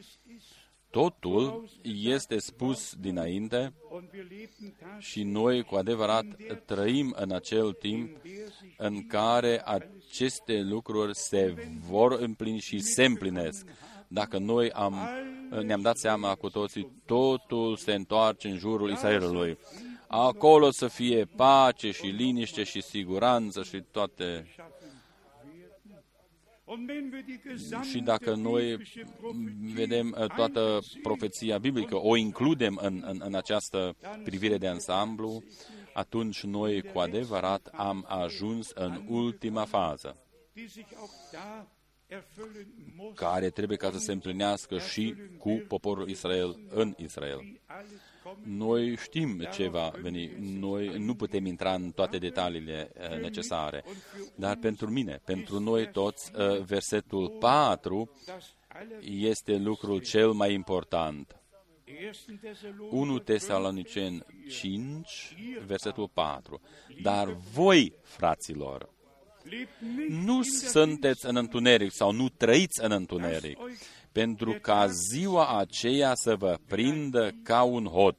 totul este spus dinainte și noi cu adevărat trăim în acel timp în care aceste lucruri se vor împlini și se împlinesc. Dacă noi ne-am dat seama cu toții, totul se întoarce în jurul Israelului. Acolo să fie pace și liniște și siguranță și toate. Și dacă noi vedem toată profeția biblică, o includem în această privire de ansamblu, atunci noi cu adevărat am ajuns în ultima fază. care trebuie ca să se împlinească și cu poporul Israel în Israel. Noi știm ce va veni, noi nu putem intra în toate detaliile necesare, dar pentru mine, pentru noi toți, versetul 4 este lucrul cel mai important. 1 Tesaloniceni 5, versetul 4. Dar voi, fraților, nu sunteți în întuneric sau nu trăiți în întuneric, pentru ca ziua aceea să vă prindă ca un hoț.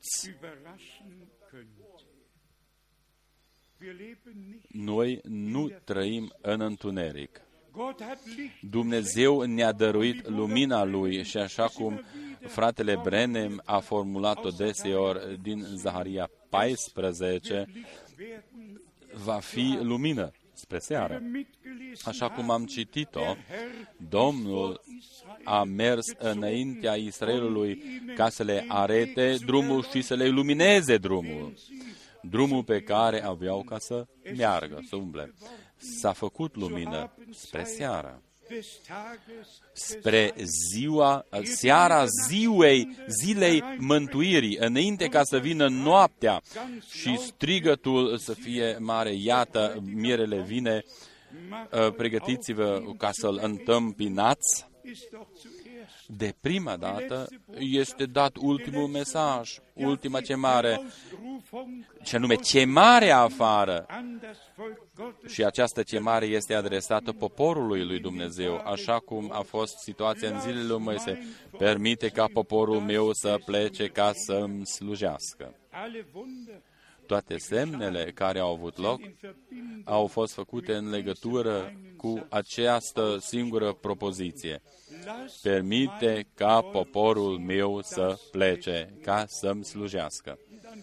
Noi nu trăim în întuneric. Dumnezeu ne-a dăruit lumina Lui și așa cum fratele Brenem a formulat-o deseori din Zaharia 14, va fi lumină spre seară. Așa cum am citit-o, Domnul a mers înaintea Israelului ca să le arete drumul și să le ilumineze drumul pe care aveau ca să meargă, să umble. S-a făcut lumină spre seară, spre seara zilei mântuirii, înainte ca să vină noaptea și strigătul să fie mare, iată, mirele vine, pregătiți-vă ca să-l întâmpinați. De prima dată este dat ultimul mesaj, ultima chemare, ce anume chemarea afară. Și această chemare este adresată poporului lui Dumnezeu, așa cum a fost situația în zilele lui Moise. Permite ca poporul meu să plece ca să-mi slujească. Toate semnele care au avut loc au fost făcute în legătură cu această singură propoziție. Permite ca poporul meu să plece, ca să-mi slujească.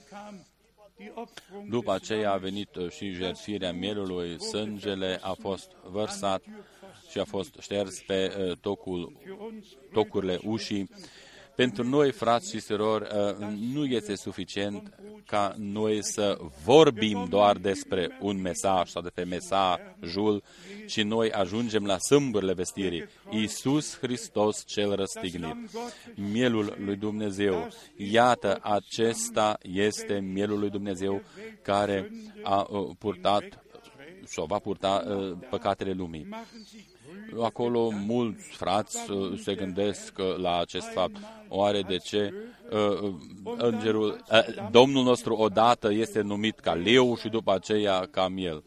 După aceea a venit și jertfirea mielului, sângele a fost vărsat și a fost șters pe tocurile ușii. Pentru noi, frați și surori, nu este suficient ca noi să vorbim doar despre un mesaj sau despre mesajul, ci noi ajungem la sâmburile vestirii. Iisus Hristos cel răstignit, mielul lui Dumnezeu. Iată, acesta este mielul lui Dumnezeu care a purtat sau va purta păcatele lumii. Acolo mulți frați se gândesc la acest fapt. Oare de ce Domnul nostru odată este numit ca leu și după aceea ca miel?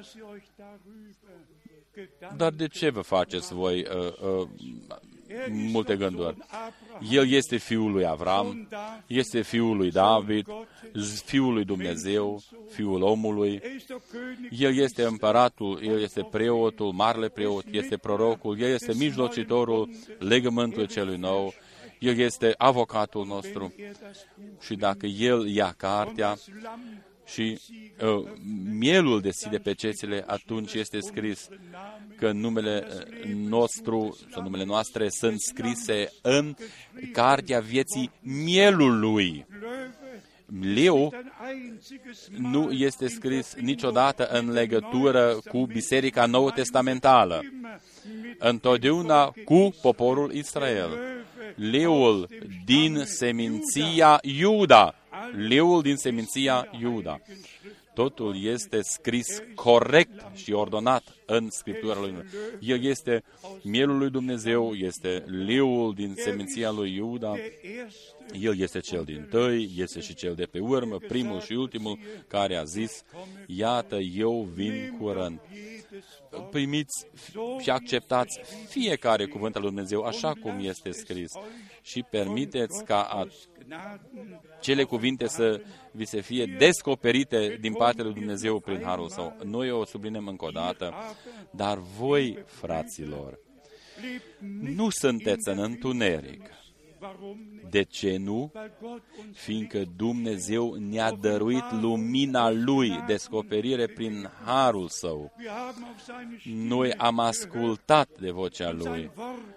Dar de ce vă faceți voi multe gânduri? El este fiul lui Avram, este fiul lui David, fiul lui Dumnezeu, fiul omului. El este împăratul, el este preotul, marele preot, este prorocul, el este mijlocitorul legământului celui nou, el este avocatul nostru. Și dacă el ia cartea și mielul deschide pecețile, atunci este scris că numele nostru sau numele noastre sunt scrise în cartea vieții mielului. Leu nu este scris niciodată în legătură cu Biserica Nou Testamentală, întotdeauna cu poporul Israel. Leul din seminția Iuda. Leul din seminția Iuda. Totul este scris corect și ordonat în Scriptura lui Dumnezeu. El este mielul lui Dumnezeu, este leul din seminția lui Iuda. El este cel dintâi, este și cel de pe urmă, primul și ultimul, care a zis, iată, eu vin curând. Primiți și acceptați fiecare cuvânt al lui Dumnezeu așa cum este scris și permiteți ca cele cuvinte să vi se fie descoperite din partea lui Dumnezeu prin harul său. Noi o subliniem încă o dată, dar voi, fraților, nu sunteți în întuneric. De ce nu? Fiindcă Dumnezeu ne-a dăruit lumina Lui, descoperire prin harul Său. Noi am ascultat de vocea Lui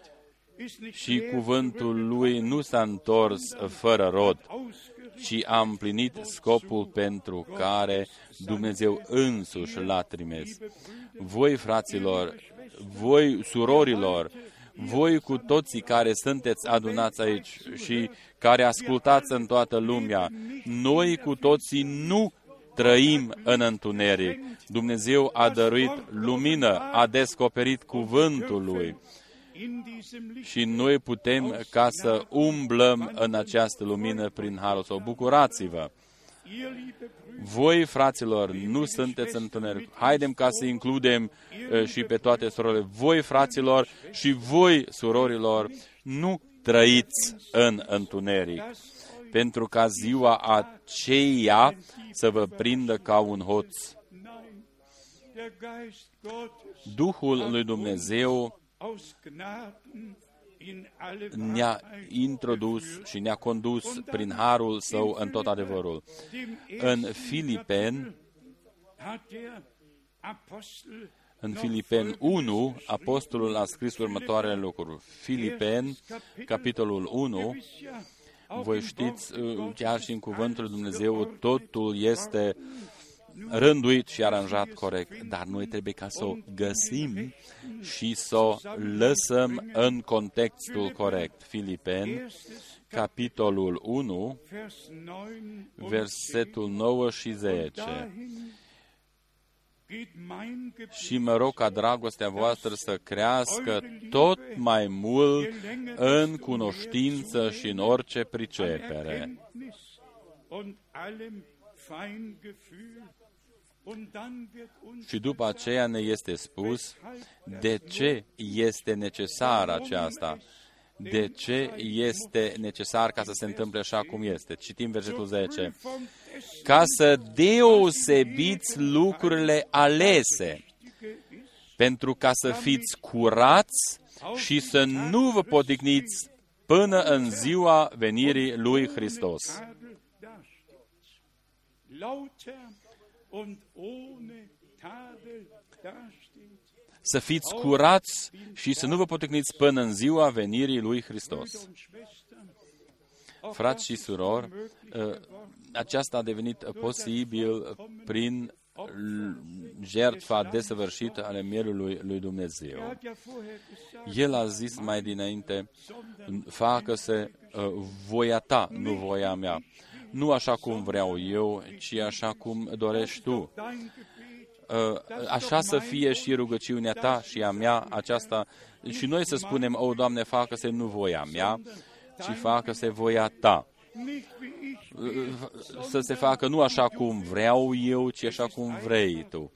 și cuvântul Lui nu s-a întors fără rod, ci a împlinit scopul pentru care Dumnezeu însuși l-a trimis. Voi, fraților, voi, surorilor, voi cu toții care sunteți adunați aici și care ascultați în toată lumea, noi cu toții nu trăim în întuneric. Dumnezeu a dăruit lumină, a descoperit cuvântul Lui și noi putem ca să umblăm în această lumină prin harul Său. Bucurați-vă! Voi, fraților, nu sunteți în întuneric. Haidem ca să includem și pe toate surorile. Voi, fraților, și voi, surorilor, nu trăiți în întuneric, pentru ca ziua aceea să vă prindă ca un hoț. Duhul lui Dumnezeu ne-a introdus și ne-a condus prin harul Său în tot adevărul. În Filipeni 1, apostolul a scris următoarele lucruri. Filipeni, capitolul 1, voi știți, chiar și în cuvântul lui Dumnezeu, totul este rânduit și aranjat corect, dar noi trebuie ca să o găsim și să o lăsăm în contextul corect. Filipeni, capitolul 1, versetul 9 și 10. Și mă rog ca dragostea voastră să crească tot mai mult în cunoștință și în orice pricepere. Și după aceea ne este spus de ce este necesar aceasta, de ce este necesar ca să se întâmple așa cum este. Citim versetul 10. Ca să deosebiți lucrurile alese, pentru ca să fiți curați și să nu vă poticniți până în ziua venirii lui Hristos. Să fiți curați și să nu vă poticniți până în ziua venirii lui Hristos. Frați și surori, aceasta a devenit posibil prin jertfa desăvârșită ale mielului lui Dumnezeu. El a zis mai dinainte, facă-se voia ta, nu voia mea. Nu așa cum vreau eu, ci așa cum dorești tu. Așa să fie și rugăciunea ta și a mea, aceasta, și noi să spunem, o, Doamne, facă-se nu voia mea, ci facă-se voia ta. Să se facă nu așa cum vreau eu, ci așa cum vrei tu.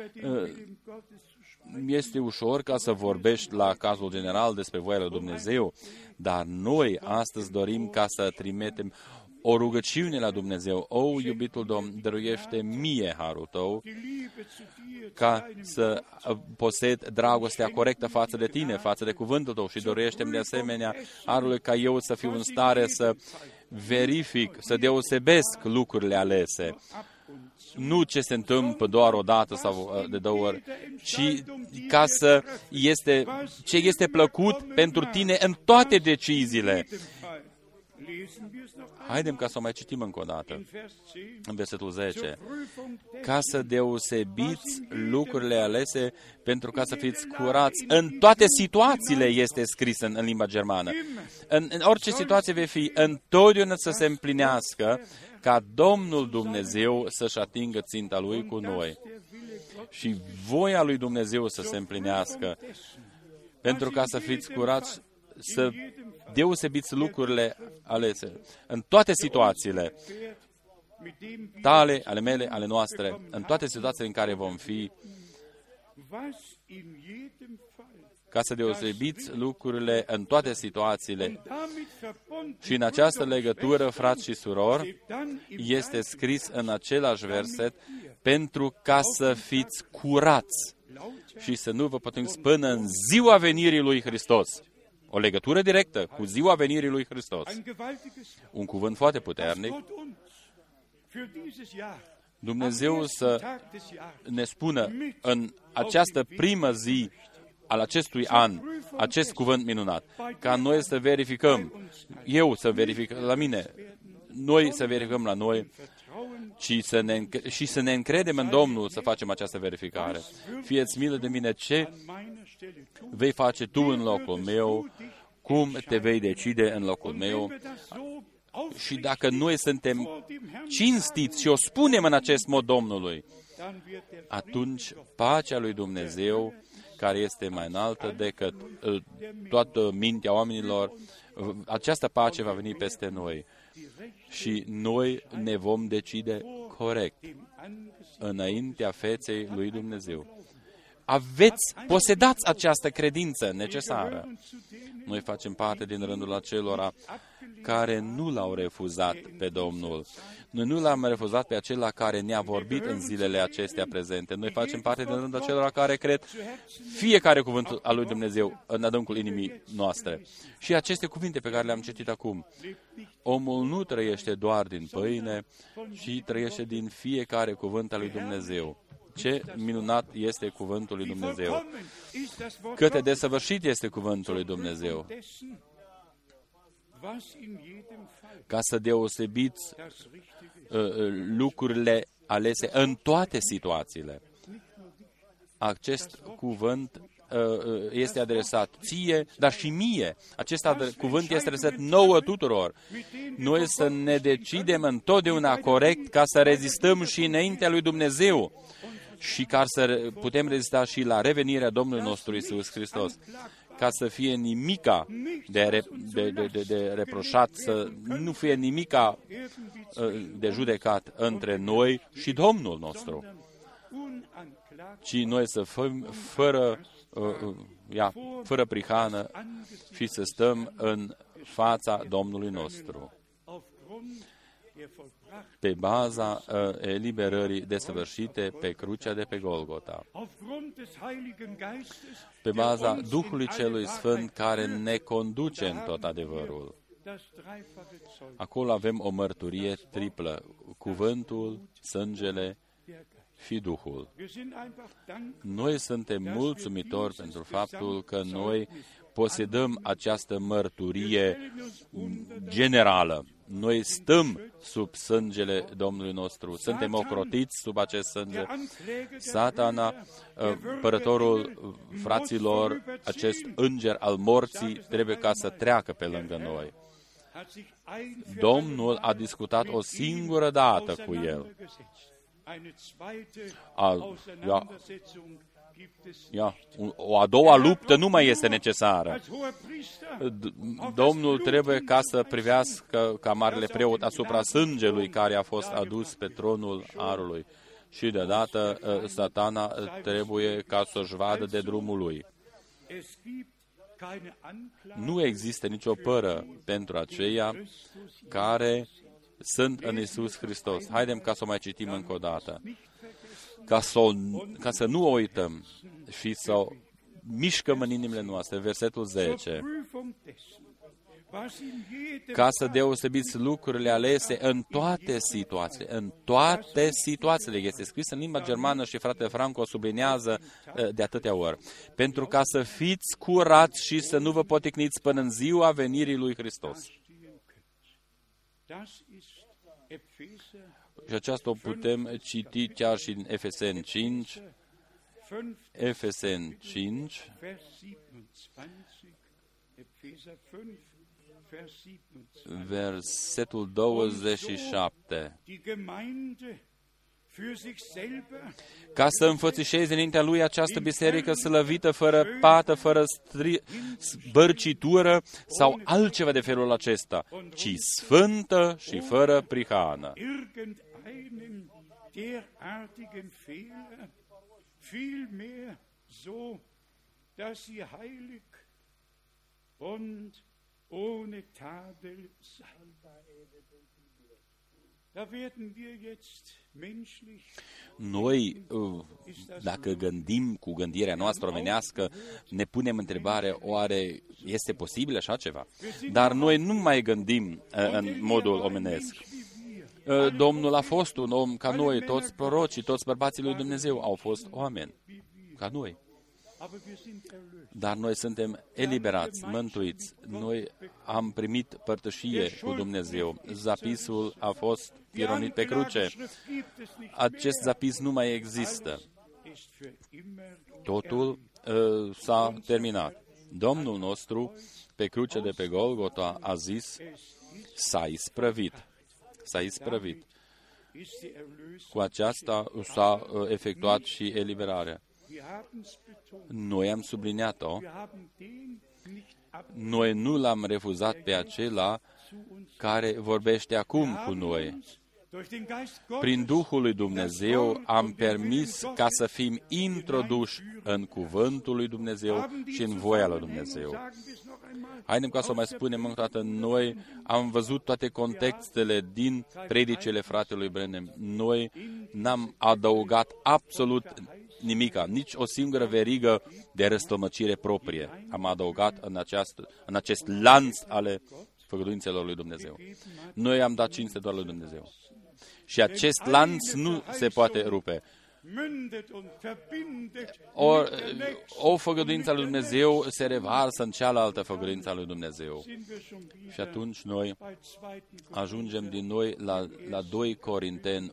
Este ușor ca să vorbești la cazul general despre voia lui Dumnezeu, dar noi astăzi dorim ca să trimitem o rugăciune la Dumnezeu. O, iubitul Domn, dăruiește mie harul Tău ca să posed dragostea corectă față de Tine, față de cuvântul Tău și dăruiește-mi de asemenea harul ca eu să fiu în stare să verific, să deosebesc lucrurile alese. Nu ce se întâmplă doar o dată sau de două ori, ci ca să ce este plăcut pentru Tine în toate deciziile. Haidem ca să o mai citim încă o dată, în versetul 10. Ca să deosebiți lucrurile alese, pentru ca să fiți curați. În toate situațiile este scris în limba germană. În orice situație vei fi, întotdeauna să se împlinească ca Domnul Dumnezeu să-și atingă ținta Lui cu noi. Și voia lui Dumnezeu să se împlinească, pentru ca să fiți curați, să deosebiți lucrurile alese. În toate situațiile tale, ale mele, ale noastre, în toate situațiile în care vom fi, ca să deosebiți lucrurile în toate situațiile. Și în această legătură, frați și surori, este scris în același verset, pentru ca să fiți curați și să nu vă potincniți până în ziua venirii lui Hristos. O legătură directă cu ziua venirii lui Hristos. Un cuvânt foarte puternic. Dumnezeu să ne spună în această primă zi al acestui an, acest cuvânt minunat, ca noi să verificăm, eu să verific la mine, noi să verificăm la noi, și să ne încredem în Domnul să facem această verificare. Fieți milă de mine, ce vei face tu în locul meu, cum te vei decide în locul meu. Și dacă noi suntem cinstiți și o spunem în acest mod Domnului, atunci pacea lui Dumnezeu, care este mai înaltă decât toată mintea oamenilor, această pace va veni peste noi. Și noi ne vom decide corect înaintea feței lui Dumnezeu. Posedați această credință necesară. Noi facem parte din rândul acelora care nu l-au refuzat pe Domnul. Noi nu l-am refuzat pe acela care ne-a vorbit în zilele acestea prezente. Noi facem parte din rândul acelora care cred fiecare cuvânt al lui Dumnezeu în adâncul inimii noastre. Și aceste cuvinte pe care le-am citit acum, omul nu trăiește doar din pâine, ci trăiește din fiecare cuvânt al lui Dumnezeu. Ce minunat este cuvântul lui Dumnezeu! Cât de desăvârșit este cuvântul lui Dumnezeu! Ca să deosebiți lucrurile alese în toate situațiile. Acest cuvânt este adresat ție, dar și mie. Acest cuvânt este adresat nouă tuturor. Noi să ne decidem întotdeauna corect ca să rezistăm și înaintea lui Dumnezeu și ca să putem rezista și la revenirea Domnului nostru Iisus Hristos. Ca să fie nimica de reproșat, să nu fie nimica de judecat între noi și Domnul nostru, ci noi să fim fără prihană și să stăm în fața Domnului nostru. Pe baza eliberării desăvârșite pe crucea de pe Golgota, pe baza Duhului Celui Sfânt care ne conduce în tot adevărul. Acolo avem o mărturie triplă, cuvântul, sângele și Duhul. Noi suntem mulțumitori pentru faptul că noi posedăm această mărturie generală. Noi stăm sub sângele Domnului nostru, suntem ocrotiți sub acest sânge. Satana, părătorul fraților, acest înger al morții, trebuie ca să treacă pe lângă noi. Domnul a discutat o singură dată cu el. O a doua luptă nu mai este necesară. Domnul trebuie ca să privească ca marele preot asupra sângelui care a fost adus pe tronul arului. Și deodată Satana trebuie ca să-și vadă de drumul lui. Nu există nicio pără pentru aceia care sunt în Iisus Hristos. Haidem ca să o mai citim încă o dată. Ca să nu o uităm și să o mișcăm în inimile noastre. Versetul 10. Ca să deosebiți lucrurile alese în toate situațiile. În toate situațiile. Este scris în limba germană și fratele Franco o sublinează de atâtea ori. Pentru ca să fiți curați și să nu vă poticniți până în ziua venirii lui Hristos. Și aceasta o putem citi chiar și în Efeseni 5. Efeseni 5. Versetul 27. Ca să înfățișeze înaintea lui această biserică slăvită, fără pată, fără bărcitură sau altceva de felul acesta, ci sfântă și fără prihană. Noi, dacă gândim cu gândirea noastră omenească, ne punem întrebarea, oare este posibil așa ceva? Dar noi nu mai gândim în modul omenesc. Domnul a fost un om ca noi, toți prorocii, toți bărbații lui Dumnezeu au fost oameni ca noi. Dar noi suntem eliberați, mântuiți. Noi am primit părtășie cu Dumnezeu. Zapisul a fost pironit pe cruce. Acest zapis nu mai există. Totul s-a terminat. Domnul nostru, pe cruce de pe Golgota, a zis, s-a isprăvit. S-a isprăvit. Cu aceasta s-a efectuat și eliberarea. Noi am subliniat-o. Noi nu l-am refuzat pe acela care vorbește acum cu noi. Prin Duhul lui Dumnezeu am permis ca să fim introduși în Cuvântul lui Dumnezeu și în voia lui Dumnezeu. Haideți ca să o mai spunem încă o dată, noi am văzut toate contextele din predicele fratelui Branham. Noi n-am adăugat absolut nimica, nici o singură verigă de răstămăcire proprie. Am adăugat în acest lanț ale făgăduințelor lui Dumnezeu. Noi am dat cinste doar lui Dumnezeu. Și acest lanț nu se poate rupe. O făgăduință a lui Dumnezeu se revarsă în cealaltă făgăduință a lui Dumnezeu. Și atunci noi ajungem din noi la 2 Corinteni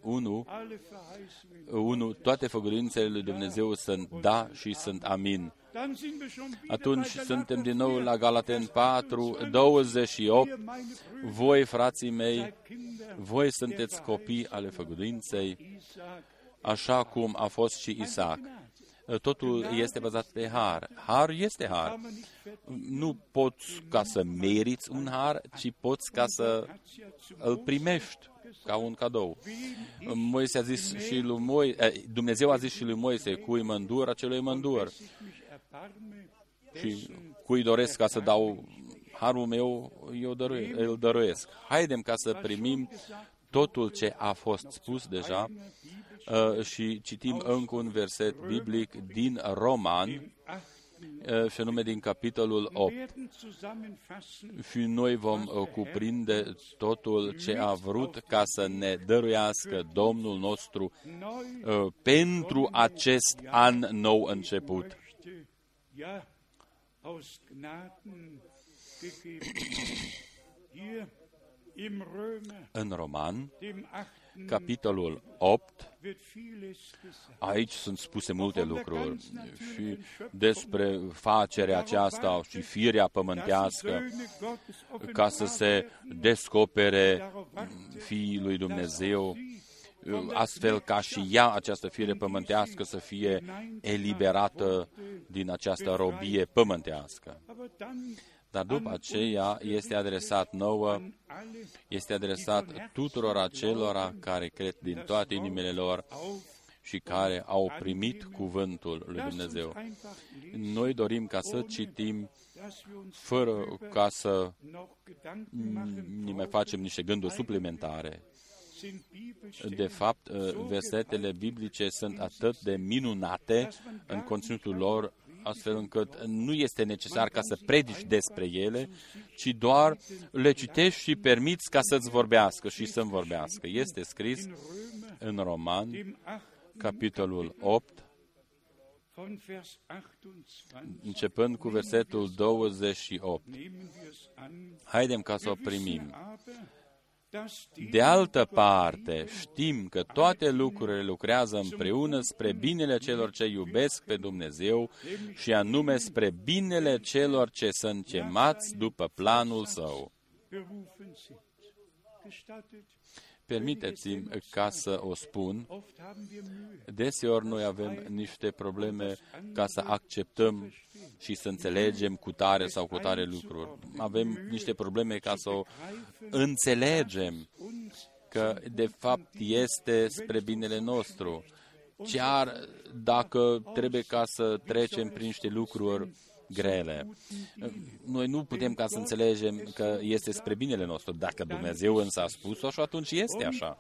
1, toate făgăduințele lui Dumnezeu sunt da și sunt amin. Atunci suntem din nou la Galateni 4, 28. Voi, frații mei, voi sunteți copii ale făgăduinței, așa cum a fost și Isaac. Totul este bazat pe har. Har este har. Nu poți ca să meriți un har, ci poți ca să îl primești ca un cadou. Moise a zis și lui Dumnezeu a zis și lui Moise, cui mă îndur, acelui mă îndur. Și cui doresc ca să dau harul meu, eu îl dăruiesc. Haidem ca să primim totul ce a fost spus deja și citim încă un verset biblic din Roman, și anume din capitolul 8. Și noi vom cuprinde totul ce a vrut ca să ne dăruiască Domnul nostru pentru acest an nou început. În Roman, capitolul 8, aici sunt spuse multe lucruri și despre facerea aceasta și firea pământească ca să se descopere Fiii lui Dumnezeu, astfel ca și ea, această fire pământească, să fie eliberată din această robie pământească. Dar după aceea este adresat nouă, este adresat tuturor acelora care cred din toate inimile lor și care au primit cuvântul lui Dumnezeu. Noi dorim ca să citim fără ca să ne mai facem niște gânduri suplimentare. De fapt, versetele biblice sunt atât de minunate în conținutul lor, astfel încât nu este necesar ca să predici despre ele, ci doar le citești și permiți ca să-ți vorbească și să-mi vorbească. Este scris în Roman, capitolul 8, începând cu versetul 28. Haidem ca să o primim. De altă parte, știm că toate lucrurile lucrează împreună spre binele celor ce iubesc pe Dumnezeu și anume spre binele celor ce sunt chemați după planul Său. Permiteți-mi ca să o spun, deseori noi avem niște probleme ca să acceptăm și să înțelegem cu tare sau cu tare lucruri. Avem niște probleme ca să o înțelegem că de fapt este spre binele nostru. Chiar dacă trebuie ca să trecem prin niște lucruri grele. Noi nu putem ca să înțelegem că este spre binele nostru. Dacă Dumnezeu însă a spus-o, și atunci este așa.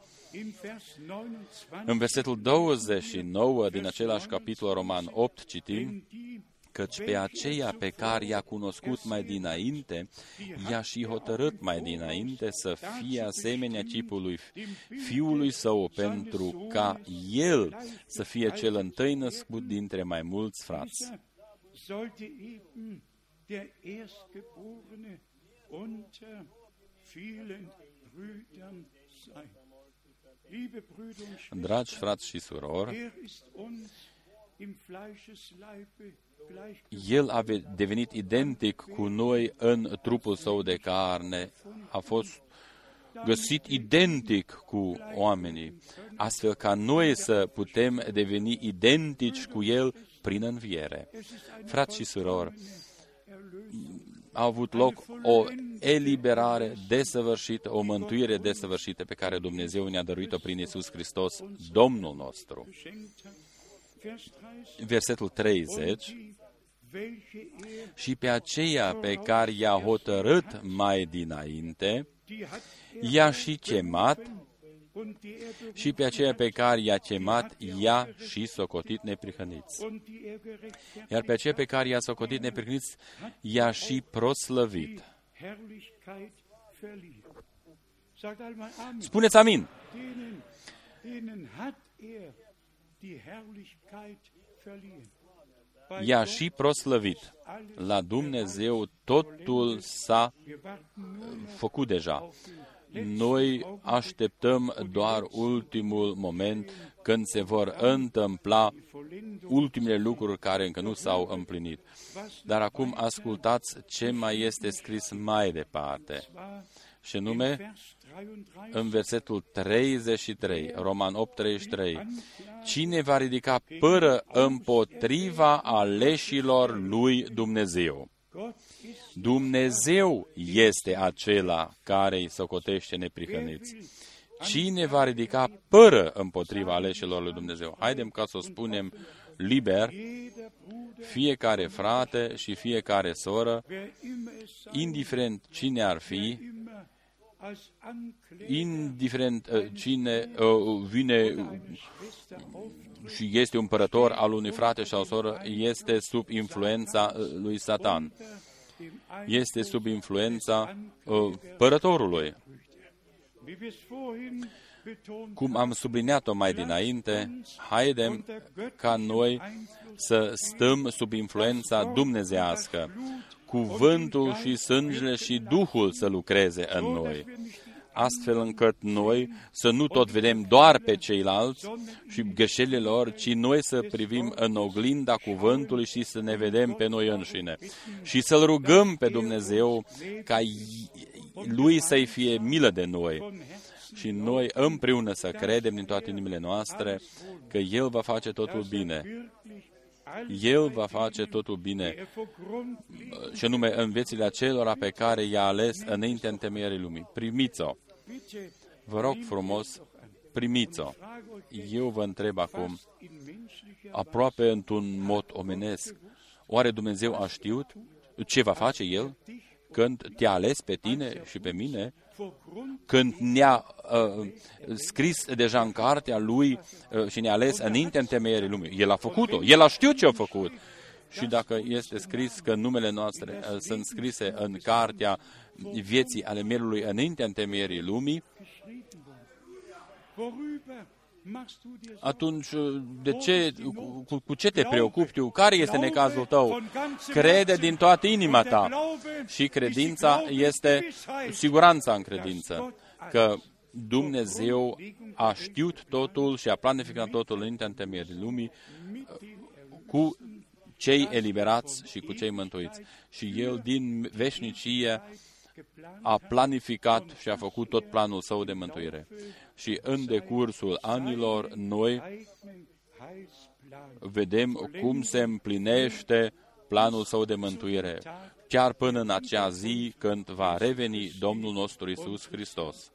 În versetul 29 din același capitol Roman 8 citim, căci pe aceea pe care i-a cunoscut mai dinainte, i-a și hotărât mai dinainte să fie asemenea chipului Fiului Său, pentru ca El să fie cel întâi născut dintre mai mulți frați. Sollte eben der Erstgeborene unter vielen Brüdern sein. Liebe Brüder und Schwestern, Dragi frați și surori, ist uns im Fleishesleibe El a devenit identic cu noi în trupul său de carne, a fost găsit identic cu oamenii, astfel ca noi să putem deveni identici cu El prin înviere. Frați și surori, a avut loc o eliberare desăvârșită, o mântuire desăvârșită pe care Dumnezeu ne-a dăruit-o prin Iisus Hristos, Domnul nostru. Versetul 30, și pe aceea pe care i-a hotărât mai dinainte, i-a și chemat, și pe aceea pe care i-a chemat, i-a și socotit neprihăniți. Iar pe aceea pe care i-a socotit neprihăniți, i-a și proslăvit. Spuneți amin! I-a și proslăvit. La Dumnezeu totul s-a făcut deja. Noi așteptăm doar ultimul moment când se vor întâmpla ultimele lucruri care încă nu s-au împlinit. Dar acum ascultați ce mai este scris mai departe. Și nume, în versetul 33, Roman 8:33, cine va ridica pără împotriva aleșilor lui Dumnezeu? Dumnezeu este acela care îi socotește neprihăniți. Cine va ridica pără împotriva aleșilor lui Dumnezeu? Haidem ca să o spunem liber, fiecare frate și fiecare soră, indiferent cine ar fi, indiferent cine vine și este un părător al unui frate sau soră, este sub influența lui Satan. Este sub influența părătorului. Cum am subliniat-o mai dinainte, haidem ca noi să stăm sub influența dumnezeiască, cuvântul și sângele și Duhul să lucreze în noi, astfel încât noi să nu tot vedem doar pe ceilalți și greșelile lor, ci noi să privim în oglinda cuvântului și să ne vedem pe noi înșine. Și să-L rugăm pe Dumnezeu ca Lui să-i fie milă de noi. Și noi împreună să credem din toate inimile noastre că El va face totul bine. El va face totul bine, și anume în viețile acelora pe care i-a ales înaintea întemeierii lumii. Primiți-o. Vă rog frumos, primiți-o. Eu vă întreb acum, aproape într-un mod omenesc, oare Dumnezeu a știut ce va face El când te-a ales pe tine și pe mine? Când ne-a scris deja în cartea Lui și ne-a ales înaintea întemeierii lumii. El a făcut-o, El a știut ce a făcut. Și dacă este scris că numele noastre sunt scrise în cartea vieții ale mielului înaintea întemeierii lumii, atunci cu ce te preocupi tu? Care este necazul tău? Crede din toată inima ta. Și credința este siguranța în credință, că Dumnezeu a știut totul și a planificat totul înaintea întemeierii lumii cu cei eliberați și cu cei mântuiți. Și El din veșnicie a planificat și a făcut tot planul Său de mântuire. Și în decursul anilor noi vedem cum se împlinește planul Său de mântuire, chiar până în acea zi când va reveni Domnul nostru Iisus Hristos.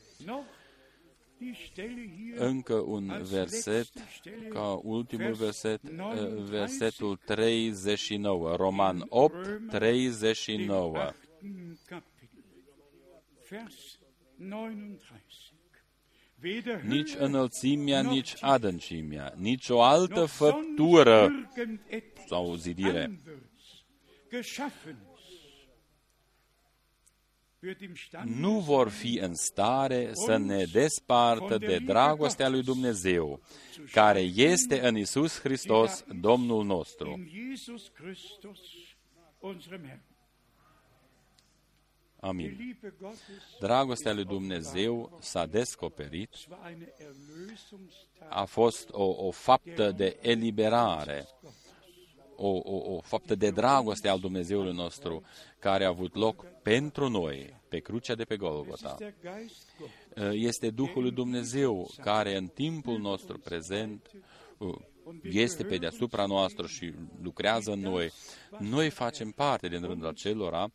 Încă un verset, ca ultimul verset, versetul 39, Roman 8, 39. Nici înălțimea, nici adâncimea, nici o altă făptură sau zidire nu vor fi în stare să ne despartă de dragostea lui Dumnezeu, care este în Iisus Hristos, Domnul nostru. Amin. Dragostea lui Dumnezeu s-a descoperit, a fost o faptă de eliberare o faptă de dragoste al Dumnezeului nostru care a avut loc pentru noi pe crucea de pe Golgota. Este Duhul lui Dumnezeu care în timpul nostru prezent este pe deasupra noastră și lucrează în noi. Noi facem parte din rândul acelora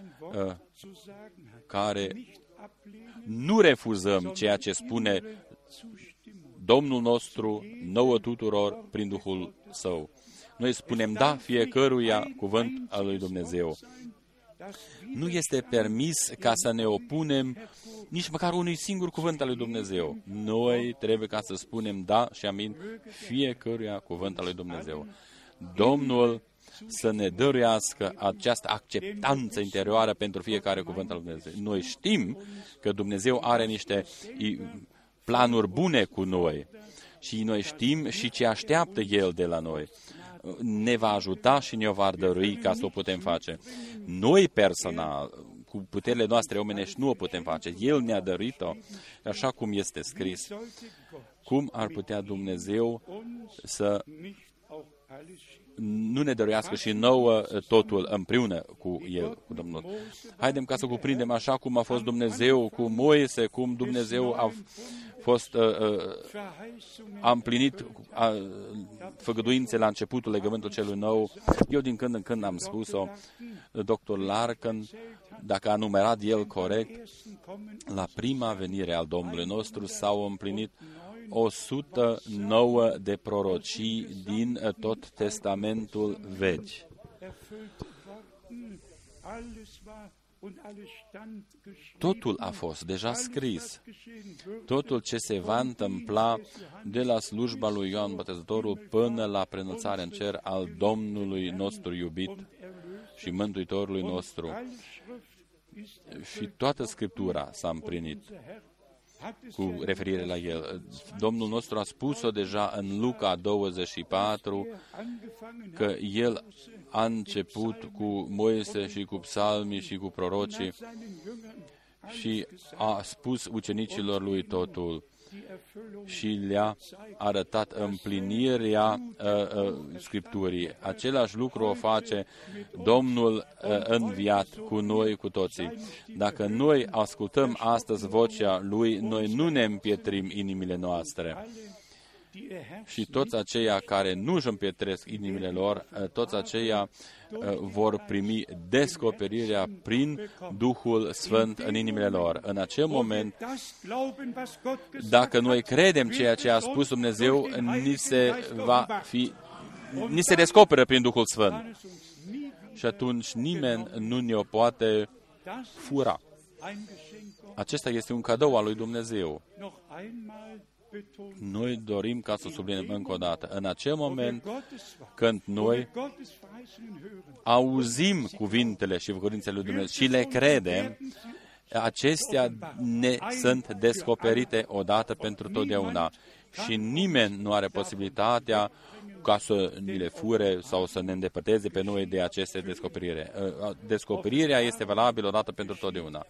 care nu refuzăm ceea ce spune Domnul nostru nouă tuturor prin Duhul Său. Noi spunem da fiecăruia cuvânt al lui Dumnezeu. Nu este permis ca să ne opunem nici măcar unui singur cuvânt al lui Dumnezeu. Noi trebuie ca să spunem da și amin fiecăruia cuvânt al lui Dumnezeu. Domnul să ne dăruiască această acceptanță interioară pentru fiecare cuvânt al lui Dumnezeu. Noi știm că Dumnezeu are niște planuri bune cu noi și noi știm și ce așteaptă El de la noi. Ne va ajuta și ne-o va dărui ca să o putem face. Noi personal, cu puterile noastre omenești, nu o putem face. El ne-a dăruit-o, așa cum este scris. Cum ar putea Dumnezeu să nu ne dăruiască și nouă totul împreună cu El, cu Domnul? Haidem ca să cuprindem așa cum a fost Dumnezeu cu Moise, cum Dumnezeu a fost, a împlinit făgăduințe la începutul legământului celui nou. Eu din când în când am spus-o, Dr. Larkin, dacă a numerat el corect, la prima venire al Domnului nostru s-au împlinit 109 de prorocii din tot Testamentul Vechi. Totul a fost deja scris. Totul ce se va întâmpla de la slujba lui Ioan Botezătorul până la preînălțarea în cer al Domnului nostru iubit și Mântuitorului nostru. Și toată Scriptura s-a împlinit cu referire la El. Domnul nostru a spus-o deja în Luca 24, că El a început cu Moise și cu psalmii și cu prorocii și a spus ucenicilor Lui totul și le-a arătat împlinirea Scripturii. Același lucru o face Domnul înviat cu noi, cu toții. Dacă noi ascultăm astăzi vocea Lui, noi nu ne împietrim inimile noastre. Și toți aceia care nu își împietresc inimile lor, toți aceia vor primi descoperirea prin Duhul Sfânt în inimile lor. În acel moment, dacă noi credem ceea ce a spus Dumnezeu, ni se descoperă prin Duhul Sfânt. Și atunci nimeni nu ne-o poate fura. Acesta este un cadou al lui Dumnezeu. Noi dorim ca să subliniem încă o dată. În acel moment când noi auzim cuvintele și făgăduințele lui Dumnezeu și le credem, acestea ne sunt descoperite odată pentru totdeauna. Și nimeni nu are posibilitatea ca să ni le fure sau să ne îndepărteze pe noi de aceste descoperire. Descoperirea este valabilă odată pentru totdeauna.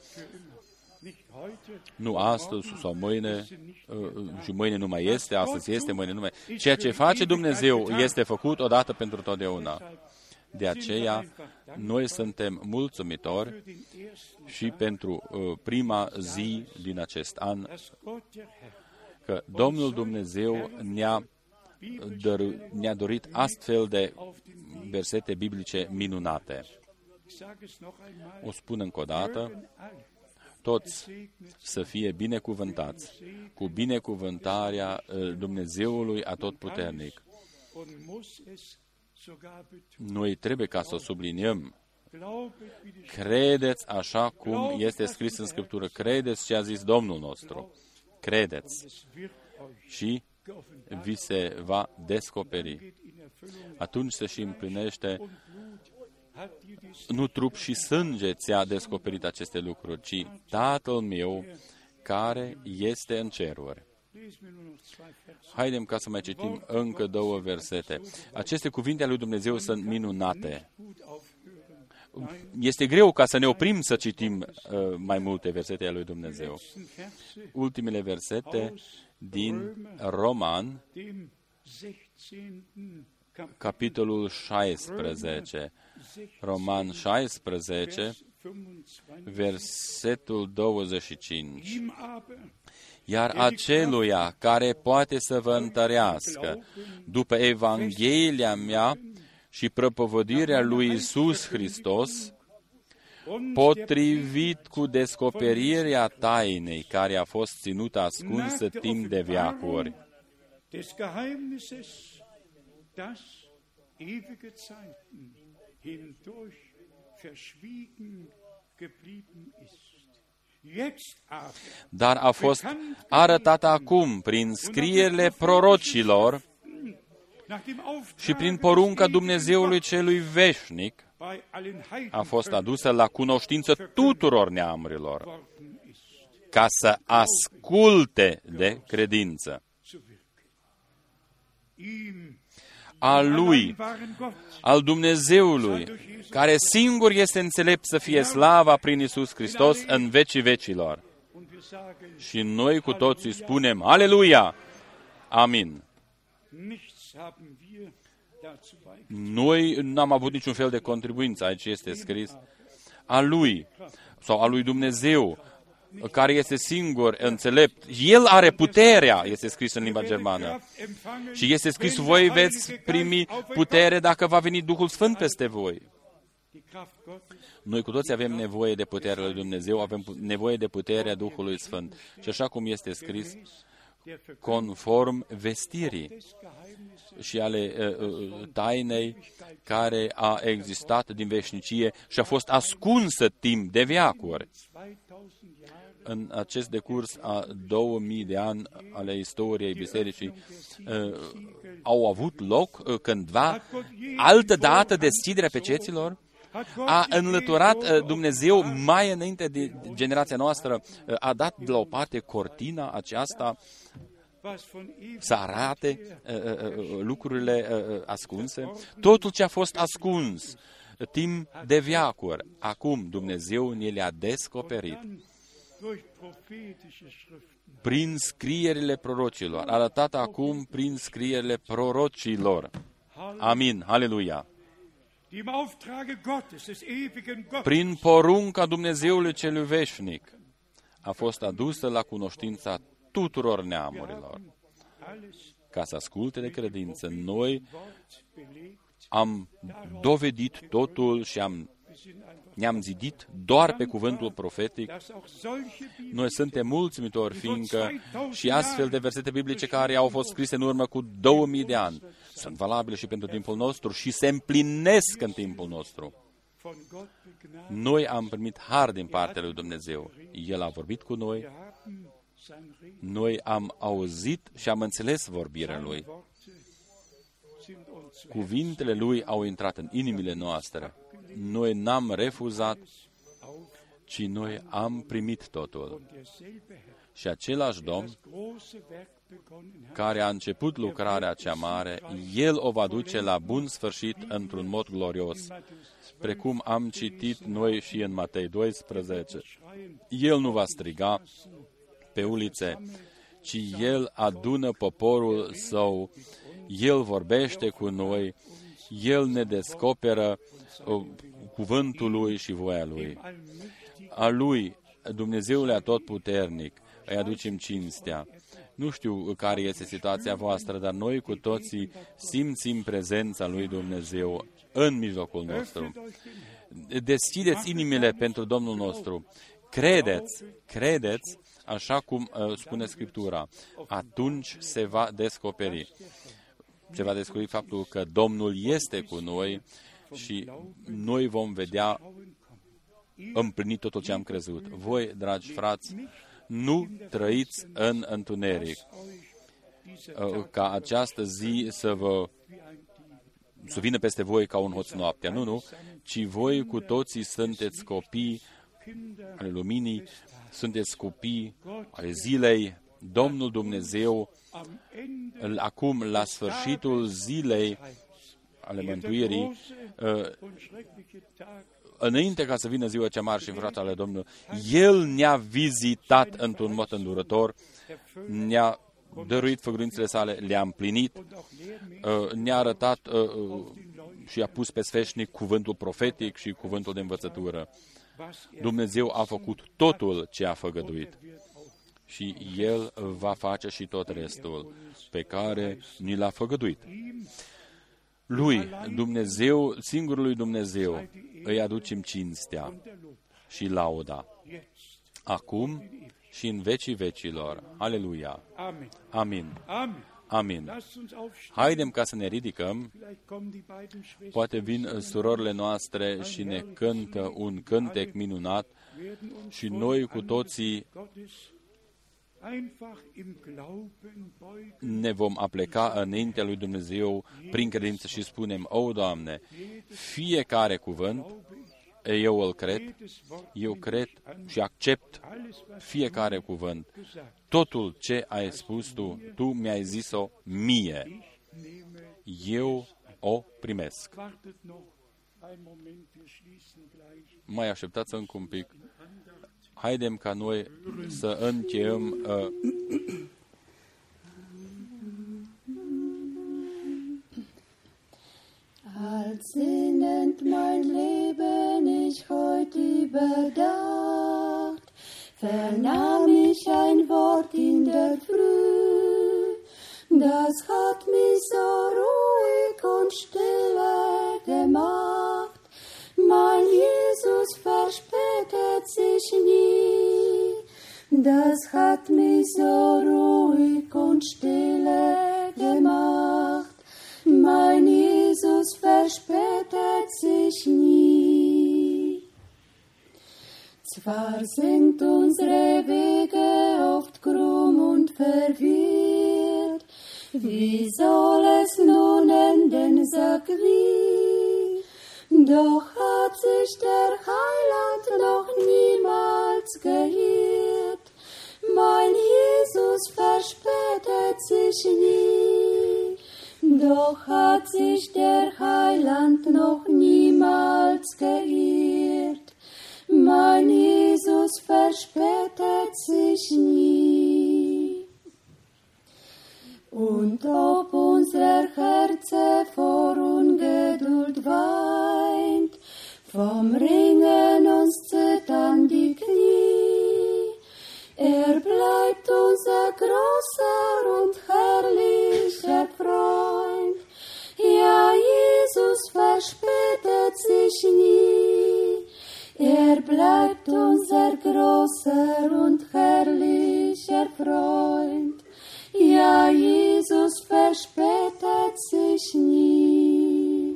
Nu astăzi sau mâine, și mâine nu mai este, astăzi este, mâine nu mai este. Ceea ce face Dumnezeu este făcut odată pentru totdeauna. De aceea, noi suntem mulțumitori și pentru prima zi din acest an, că Domnul Dumnezeu ne-a dorit astfel de versete biblice minunate. O spun încă o dată, toți să fie binecuvântați cu binecuvântarea Dumnezeului Atotputernic. Noi trebuie ca să o subliniem. Credeți așa cum este scris în Scriptură. Credeți ce a zis Domnul nostru. Credeți. Și vi se va descoperi. Atunci se și împlinește. Nu trup și sânge ți-a descoperit aceste lucruri, ci Tatăl meu care este în ceruri. Haidem ca să mai citim încă 2 versete. Aceste cuvinte ale lui Dumnezeu sunt minunate. Este greu ca să ne oprim să citim mai multe versete ale lui Dumnezeu. Ultimele versete din Roman, capitolul 16, Roman 16, versetul 25. Iar aceluia care poate să vă întărească după Evanghelia mea și propovădirea lui Iisus Hristos, potrivit cu descoperirea tainei care a fost ținută ascunsă timp de veacuri. Dar a fost arătat acum prin scrierile prorocilor și prin porunca Dumnezeului celui veșnic, a fost adusă la cunoștință tuturor neamurilor, ca să asculte de credință. Al Lui, al Dumnezeului, care singur este înțelept să fie slava prin Iisus Hristos în vecii vecilor. Și noi cu toții spunem, Aleluia! Amin. Noi n-am avut niciun fel de contribuință, aici este scris, a Lui, sau a Lui Dumnezeu, care este singur înțelept. El are puterea, este scris în limba germană. Și este scris, voi veți primi putere dacă va veni Duhul Sfânt peste voi. Noi cu toți avem nevoie de puterea lui Dumnezeu, avem nevoie de puterea Duhului Sfânt. Și așa cum este scris, conform vestirii și ale tainei care a existat din veșnicie și a fost ascunsă timp de veacuri. În acest decurs a 2000 de ani ale istoriei bisericii au avut loc cândva altă dată deschiderea peceților. A înlăturat Dumnezeu mai înainte de generația noastră, a dat de la o parte cortina aceasta să arate lucrurile ascunse. Totul ce a fost ascuns timp de veacuri, acum Dumnezeu ne le-a descoperit prin scrierile prorocilor, arătat acum prin scrierile prorocilor. Amin, aleluia! Prin porunca Dumnezeului celui veșnic a fost adusă la cunoștința tuturor neamurilor, ca să asculte de credință. Noi am dovedit totul și ne-am zidit doar pe cuvântul profetic. Noi suntem mulțumitori, fiindcă și astfel de versete biblice care au fost scrise în urmă cu 2000 de ani sunt valabile și pentru timpul nostru și se împlinesc în timpul nostru. Noi am primit har din partea lui Dumnezeu. El a vorbit cu noi, noi am auzit și am înțeles vorbirea Lui. Cuvintele Lui au intrat în inimile noastre. Noi n-am refuzat, ci noi am primit totul. Și același Domn care a început lucrarea cea mare, El o va duce la bun sfârșit într-un mod glorios, precum am citit noi și în Matei 12. El nu va striga pe ulițe, ci El adună poporul Său, El vorbește cu noi, El ne descoperă cuvântul Lui și voia Lui. A Lui, Dumnezeul Atotputernic, îi aducem cinstea. Nu știu care este situația voastră, dar noi cu toții simțim prezența lui Dumnezeu în mijlocul nostru. Deschideți inimile pentru Domnul nostru. Credeți, așa cum spune Scriptura. Atunci se va descoperi. Se va descoperi faptul că Domnul este cu noi și noi vom vedea împlinit totul ce am crezut. Voi, dragi frați, nu trăiți în întuneric, ca această zi să vină peste voi ca un hoț noaptea. Nu, ci voi cu toții sunteți copii ale luminii, sunteți copii ale zilei. Domnul Dumnezeu, acum, la sfârșitul zilei ale mântuirii, înainte ca să vină ziua cea mare și înfrată ale Domnului, El ne-a vizitat într-un mod îndurător, ne-a dăruit făgăduințele sale, le-a împlinit, ne-a arătat și a pus pe sfeșnic cuvântul profetic și cuvântul de învățătură. Dumnezeu a făcut totul ce a făgăduit și El va face și tot restul pe care ni l-a făgăduit. Lui, Dumnezeu, singurului Dumnezeu, îi aducem cinstea și lauda, acum și în vecii vecilor. Aleluia! Amin! Amin! Haidem ca să ne ridicăm, poate vin surorile noastre și ne cântă un cântec minunat și noi cu toții ne vom apleca înaintea lui Dumnezeu prin credință și spunem: O, Doamne, fiecare cuvânt, eu îl cred, eu cred și accept fiecare cuvânt. Totul ce ai spus Tu mi-ai zis-o mie. Eu o primesc. Mai așteptați încă un pic. Haidem ca noi să încheiem Als sinnend mein Leben ich heut überdacht, vernahm ich ein Wort in der Früh, das hat mich so ruhig und stille gemacht. Mein Jesus verspätet sich nie, das hat mich so ruhig und stille gemacht. Mein Jesus verspätet sich nie. Zwar sind unsere Wege oft krumm und verwirrt, wie soll es nun enden, sag wie? Doch hat sich der Heiland noch niemals geirrt. Mein Jesus verspätet sich nie. Doch hat sich der Heiland noch niemals geirrt. Mein Jesus verspätet sich nie. Und ob unser Herze vor Ungeduld weint, vom Ringen uns zittern die Knie, bleibt unser großer und herrlicher Freund. Ja, Jesus verspätet sich nie. Bleibt unser großer und herrlicher Freund. Ja, Jesus verspätet sich nie.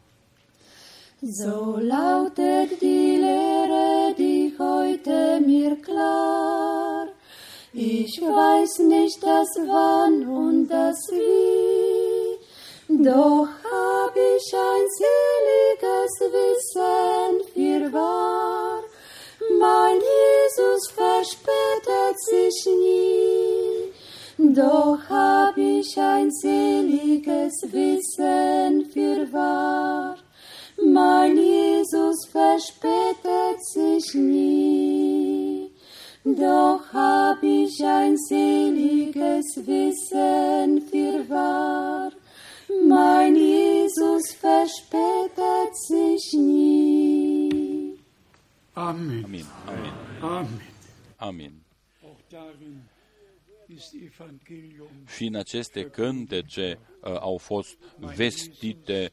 So lautet die Lehre, die heute mir klar. Ich weiß nicht das Wann und das Wie, doch hab ich ein seliges Wissen fürwahr. Mein Jesus verspätet sich nie, doch hab ich ein seliges Wissen fürwahr. Mein Jesus verspätet sich nie, doch hab ich ein seliges Wissen fürwahr. Mein Jesus verspätet sich nie. Amen. Amin. Amin. Amen. Amin. Auch darin ist Evangelium Și în aceste cântece au fost vestite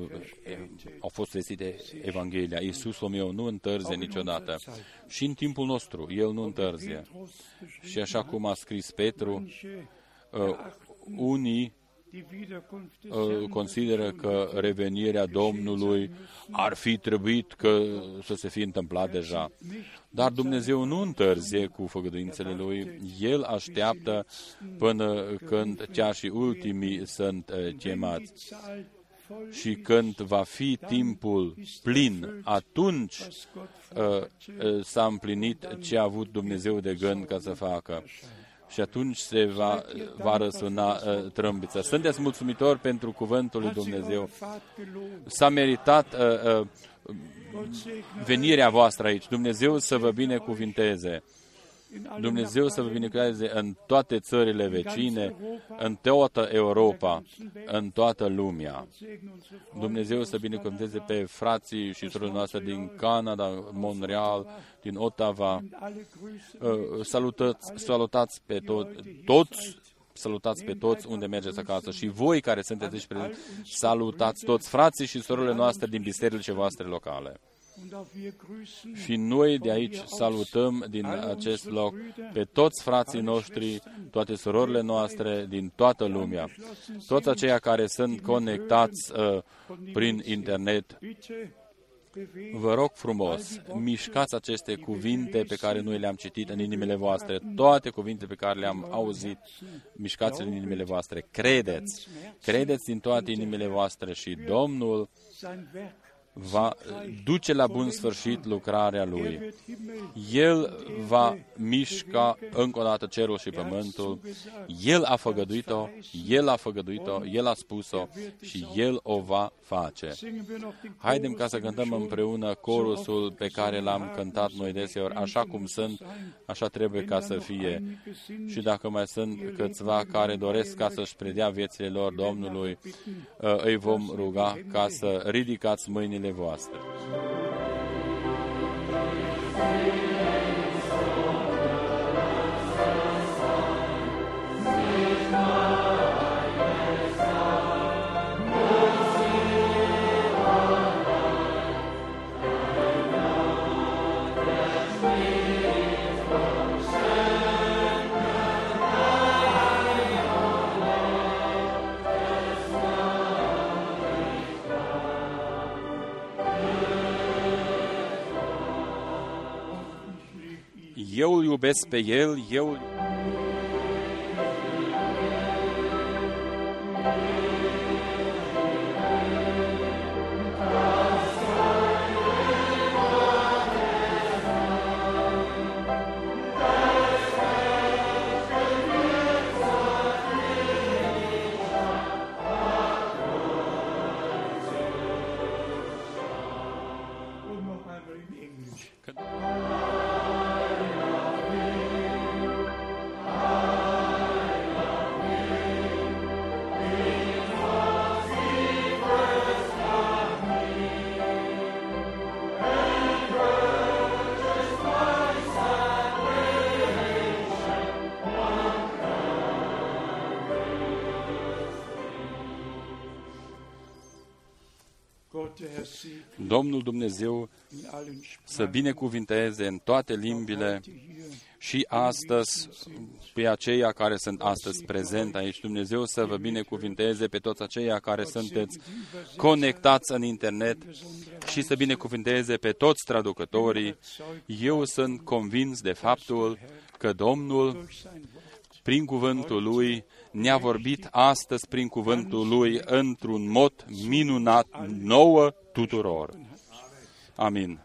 Evanghelia. Iisus meu nu întârzie niciodată. Și în timpul nostru, El nu întârzie. Și așa cum a scris Petru, unii consideră că revenirea Domnului ar fi trebuit să se fi întâmplat deja. Dar Dumnezeu nu întârzie cu făgăduințele Lui. El așteaptă până când chiar și ultimii sunt chemați. Și când va fi timpul plin, atunci s-a împlinit ce a avut Dumnezeu de gând ca să facă. Și atunci se va răsuna trâmbița. Sunteți mulțumitori pentru cuvântul lui Dumnezeu. S-a meritat venirea voastră aici. Dumnezeu să vă binecuvinteze. Dumnezeu să vă binecuvânteze în toate țările vecine, în toată Europa, în toată lumea. Dumnezeu să binecuvânteze pe frații și surorile noastre din Canada, Montreal, din Ottawa. Salutați pe toți. Salutați pe toți unde mergeți acasă. Și voi care sunteți aici prezenți, salutați toți frații și surorile noastre din bisericile voastre locale. Și noi de aici salutăm din acest loc pe toți frații noștri, toate surorile noastre din toată lumea, toți aceia care sunt conectați prin internet. Vă rog frumos, mișcați aceste cuvinte pe care noi le-am citit în inimile voastre, toate cuvinte pe care le-am auzit, mișcați-le în inimile voastre, credeți din toate inimile voastre și Domnul va duce la bun sfârșit lucrarea Lui. El va mișca încă o dată cerul și pământul. El a făgăduit-o, El a spus-o și El o va face. Haidem ca să cântăm împreună corusul pe care l-am cântat noi deseori, așa cum sunt, așa trebuie ca să fie. Și dacă mai sunt câțiva care doresc ca să-și predea viețile lor Domnului, îi vom ruga ca să ridicați mâinile voastre. Eu îl iubesc pe El, Domnul Dumnezeu să binecuvinteze în toate limbile și astăzi pe aceia care sunt astăzi prezenți aici. Dumnezeu să vă binecuvinteze pe toți aceia care sunteți conectați în internet și să binecuvinteze pe toți traducătorii. Eu sunt convins de faptul că Domnul, prin cuvântul Lui, ne-a vorbit astăzi prin cuvântul Lui într-un mod minunat nouă tuturor. Amin.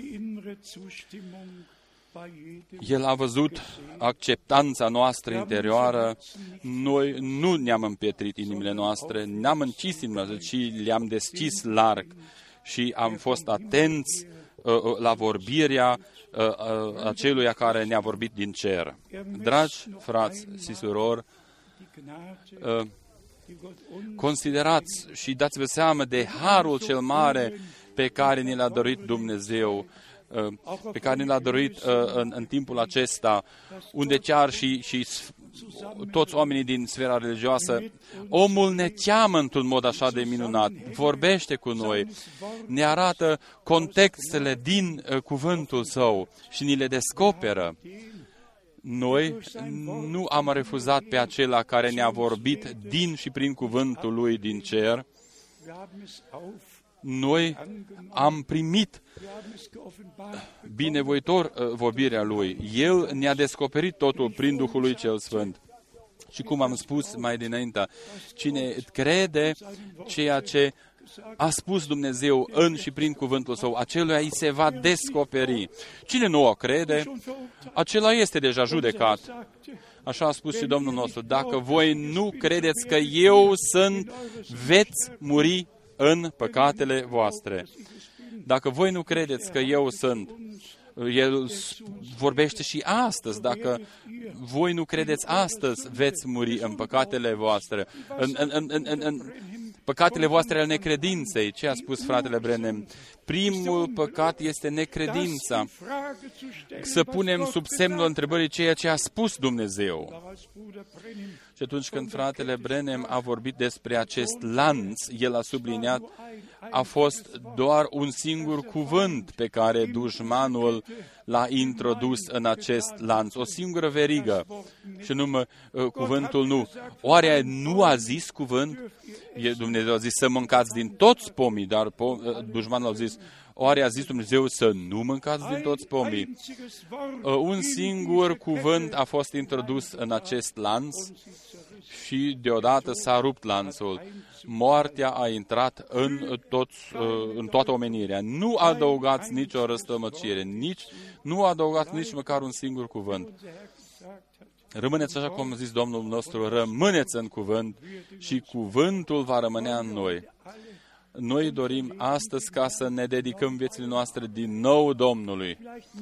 El a văzut acceptanța noastră interioară. Noi nu ne-am împietrit inimile noastre, ne-am închis inimile noastre, ci le-am deschis larg și am fost atenți la vorbirea aceluia care ne-a vorbit din cer. Dragi frați și surori, considerați și dați-vă seama de harul cel mare pe care ne l-a dorit Dumnezeu, pe care ne l-a dorit în timpul acesta, unde chiar și toți oamenii din sfera religioasă, omul ne cheamă într-un mod așa de minunat, vorbește cu noi, ne arată contextele din cuvântul Său și ni le descoperă. Noi nu am refuzat pe acela care ne-a vorbit din și prin cuvântul Lui din cer. Noi am primit binevoitor vorbirea Lui. El ne-a descoperit totul prin Duhul Lui cel Sfânt. Și cum am spus mai dinainte, cine crede ceea ce a spus Dumnezeu în și prin cuvântul Său, aceluia îi se va descoperi. Cine nu o crede, acela este deja judecat. Așa a spus și Domnul nostru, dacă voi nu credeți că eu sunt, veți muri în păcatele voastre. Dacă voi nu credeți că eu sunt, El vorbește și astăzi. Dacă voi nu credeți astăzi, veți muri în păcatele voastre, în păcatele voastre ale necredinței. Ce a spus fratele Branham? Primul păcat este necredința. Să punem sub semnul întrebării ceea ce a spus Dumnezeu. Și atunci când fratele Branham a vorbit despre acest lanț, el a subliniat, a fost doar un singur cuvânt pe care dușmanul l-a introdus în acest lanț, o singură verigă, și numai cuvântul nu. Oare nu a zis cuvânt? Dumnezeu a zis să mâncați din toți pomii, dar dușmanul a zis, oare a zis Dumnezeu să nu mâncați din toți pomii? Un singur cuvânt a fost introdus în acest lanț și deodată s-a rupt lanțul. Moartea a intrat în toată omenirea. Nu adăugați nicio răstămăcire, nu adăugați nici măcar un singur cuvânt. Rămâneți așa cum a zis Domnul nostru, rămâneți în cuvânt și cuvântul va rămânea în noi. Noi dorim astăzi ca să ne dedicăm viețile noastre din nou Domnului.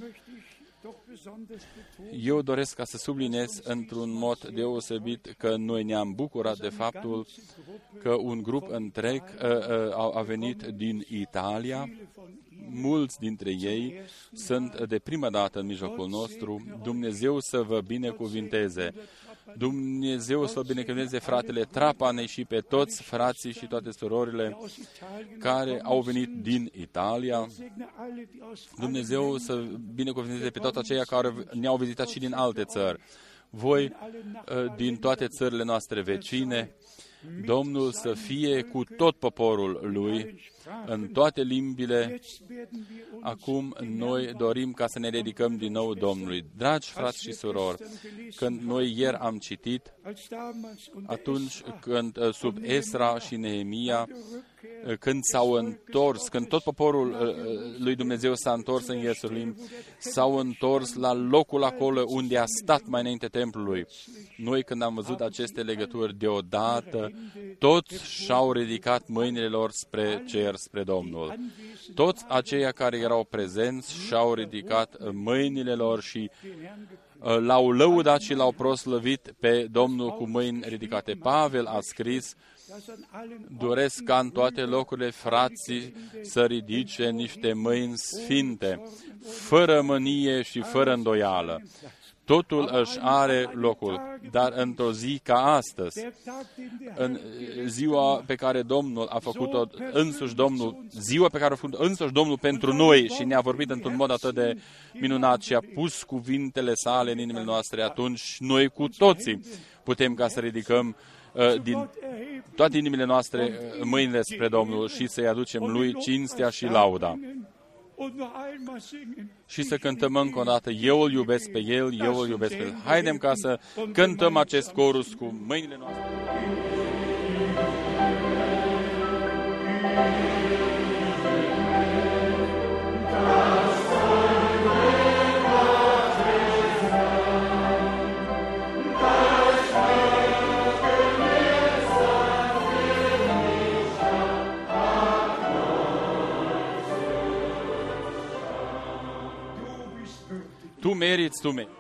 Eu doresc ca să subliniez într-un mod deosebit că noi ne-am bucurat de faptul că un grup întreg a venit din Italia. Mulți dintre ei sunt de prima dată în mijlocul nostru. Dumnezeu să vă binecuvinteze. Dumnezeu să binecuvânteze fratele Trapane și pe toți frații și toate surorile care au venit din Italia. Dumnezeu să binecuvânteze pe toți aceia care ne-au vizitat și din alte țări. Voi din toate țările noastre vecine, Domnul să fie cu tot poporul Lui, în toate limbile. Acum noi dorim ca să ne dedicăm din nou Domnului. Dragi frați și surori, când noi ieri am citit, atunci când sub Esra și Neemia, când s-au întors, când tot poporul lui Dumnezeu s-a întors în Ierusalim, s-au întors la locul acolo unde a stat mai înainte templului. Noi când am văzut aceste legături, deodată toți și-au ridicat mâinile lor spre cer, spre Domnul. Toți aceia care erau prezenți și-au ridicat mâinile lor și l-au lăudat și l-au proslăvit pe Domnul cu mâini ridicate. Pavel a scris, doresc ca în toate locurile frații să ridice niște mâini sfinte, fără mânie și fără îndoială. Totul își are locul, dar într-o zi ca astăzi, în ziua pe care Domnul a făcut-o însuși Domnul, ziua pe care a făcut însuși Domnul pentru noi și ne-a vorbit într-un mod atât de minunat și a pus cuvintele sale în inimile noastre, atunci noi cu toții putem ca să ridicăm din toate inimile noastre mâinile spre Domnul și să-i aducem Lui cinstea și lauda. Și să cântăm încă o dată, eu îl iubesc pe El, eu îl iubesc pe El. Haidem ca să cântăm acest corus cu mâinile noastre. Tu meriți, tu meriți.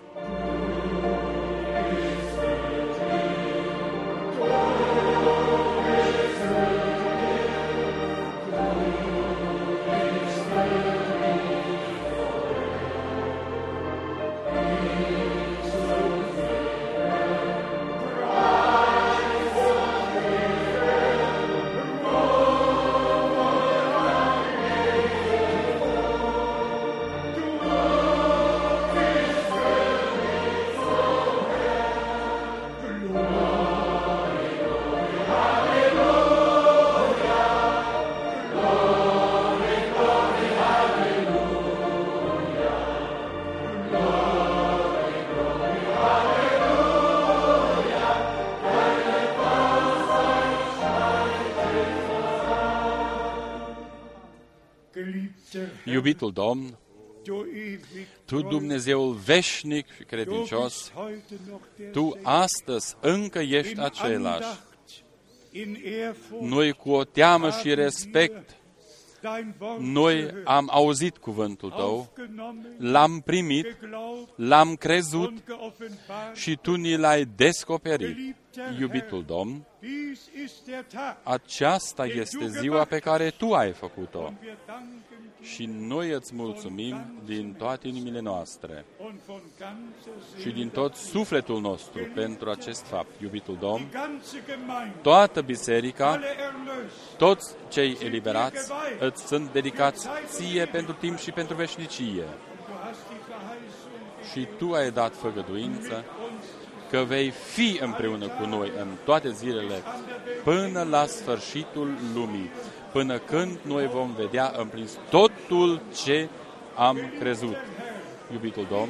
Iubitul Domn, Tu, Dumnezeul veșnic și credincios, Tu astăzi încă ești același. Noi cu o teamă și respect Noi am auzit cuvântul Tău, l-am primit, l-am crezut și Tu ni l-ai descoperit. Iubitul Domn, aceasta este ziua pe care Tu ai făcut-o și noi îți mulțumim din toate inimile noastre și din tot sufletul nostru pentru acest fapt. Iubitul Domn, toată biserica, toți cei eliberați îți sunt dedicați Ție pentru timp și pentru veșnicie. Și Tu ai dat făgăduință că vei fi împreună cu noi în toate zilele până la sfârșitul lumii, până când noi vom vedea împlins totul ce am crezut. Iubitul Domn,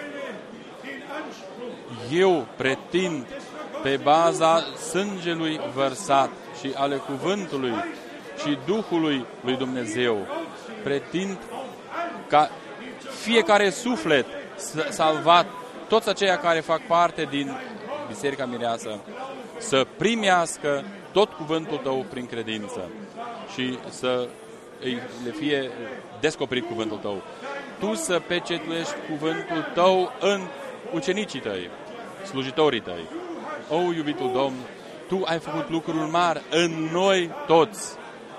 eu pretind pe baza sângelui vărsat și ale cuvântului și Duhului lui Dumnezeu, pretind ca fiecare suflet salvat, toți aceia care fac parte din Biserica Mireasă, să primească tot cuvântul Tău prin credință și să le fie descoperit cuvântul Tău. Tu să pecetuiești cuvântul Tău în ucenicii Tăi, slujitorii Tăi. O, iubitul Domn, Tu ai făcut lucruri mari în noi toți.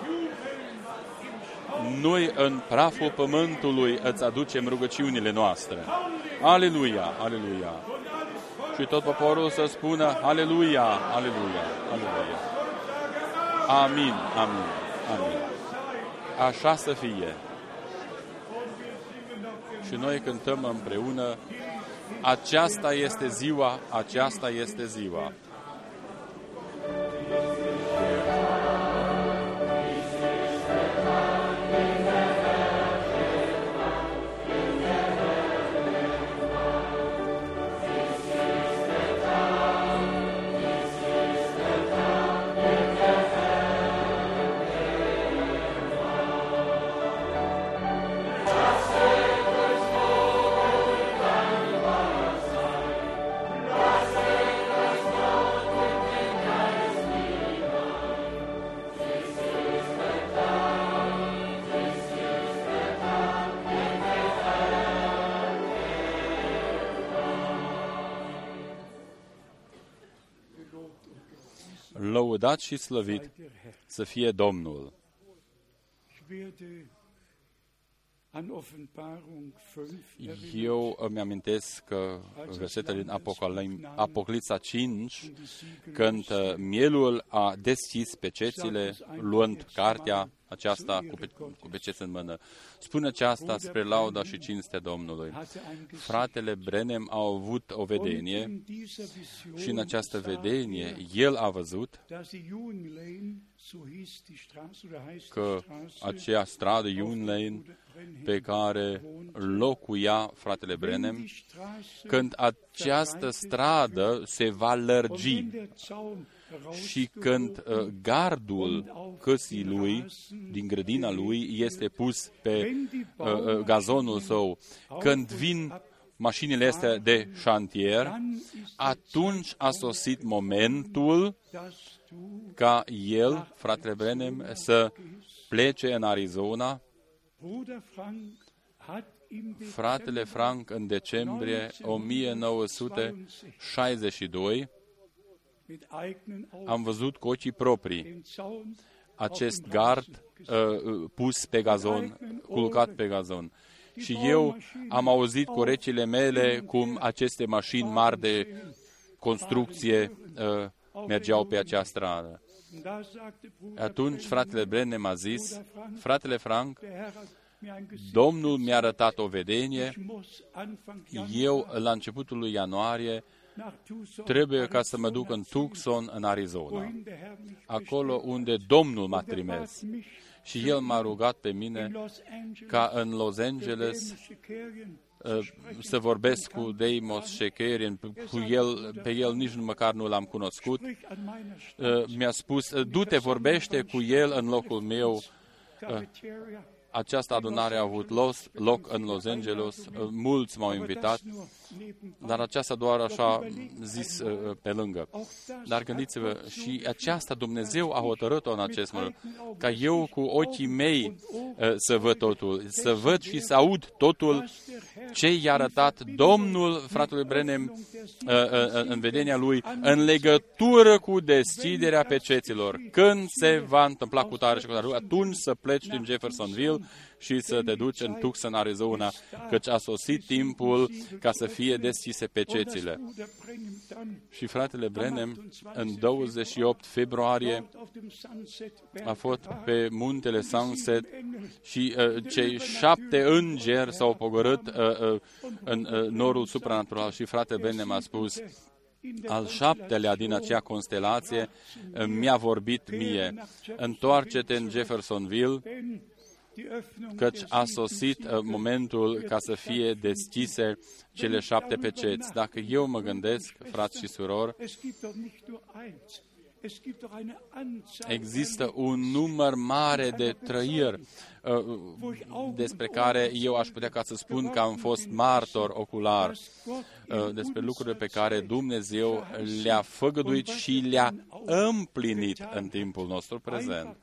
Noi în praful pământului îți aducem rugăciunile noastre. Aleluia, aleluia. Și tot poporul să spună aleluia, aleluia, aleluia. Amin, amin, amin. Așa să fie. Și noi cântăm împreună, aceasta este ziua, aceasta este ziua. Lăudat și slăvit să fie Domnul. Eu îmi amintesc că versetele din Apocalipsa 5, când mielul a deschis pecețile, luând cartea aceasta cu peceți în mână. Spune aceasta spre lauda și cinstea Domnului. Fratele Branham a avut o vedenie și în această vedenie el a văzut că acea stradă Union Lane pe care locuia fratele Branham, când această stradă se va lărgi și când gardul căsii lui, din grădina lui, este pus pe gazonul său, când vin mașinile astea de șantier, atunci a sosit momentul ca el, fratele Branham, să plece în Arizona. Fratele Frank, în decembrie 1962, am văzut cu ochii proprii acest gard pus pe gazon, culcat pe gazon. Și eu am auzit cu urechile mele cum aceste mașini mari de construcție mergeau pe acea stradă. Atunci fratele Branham a zis, fratele Frank, Domnul mi-a arătat o vedenie, eu la începutul lui ianuarie trebuie ca să mă duc în Tucson, în Arizona, acolo unde Domnul m-a trimis. Și El m-a rugat pe mine ca în Los Angeles să vorbesc cu Deimos Shakarian, pe el nici măcar nu l-am cunoscut. Mi-a spus, du-te, vorbește cu el în locul meu Această adunare a avut loc în Los Angeles, mulți m-au invitat, dar aceasta doar așa zis pe lângă. Dar gândiți-vă, și aceasta Dumnezeu a hotărât-o în acest moment, ca eu cu ochii mei să văd totul, să văd și să aud totul ce i-a arătat Domnul fratelui Branham în vedenia lui, în legătură cu deschiderea peceților. Când se va întâmpla cu tare și cu tare, atunci să pleci din Jeffersonville și să te duci în Tucson, Arizona, căci a sosit timpul ca să fie deschise pecețile. Și fratele Branham, în 28 februarie, a fost pe muntele Sunset și cei 7 îngeri s-au pogorât în norul supranatural și fratele Branham a spus, al 7-lea din acea constelație mi-a vorbit mie, întoarce-te în Jeffersonville, căci a sosit momentul ca să fie deschise cele 7 peceți. Dacă eu mă gândesc, frați și surori, există un număr mare de trăiri despre care eu aș putea ca să spun că am fost martor ocular, despre lucrurile pe care Dumnezeu le-a făgăduit și le-a împlinit în timpul nostru prezent.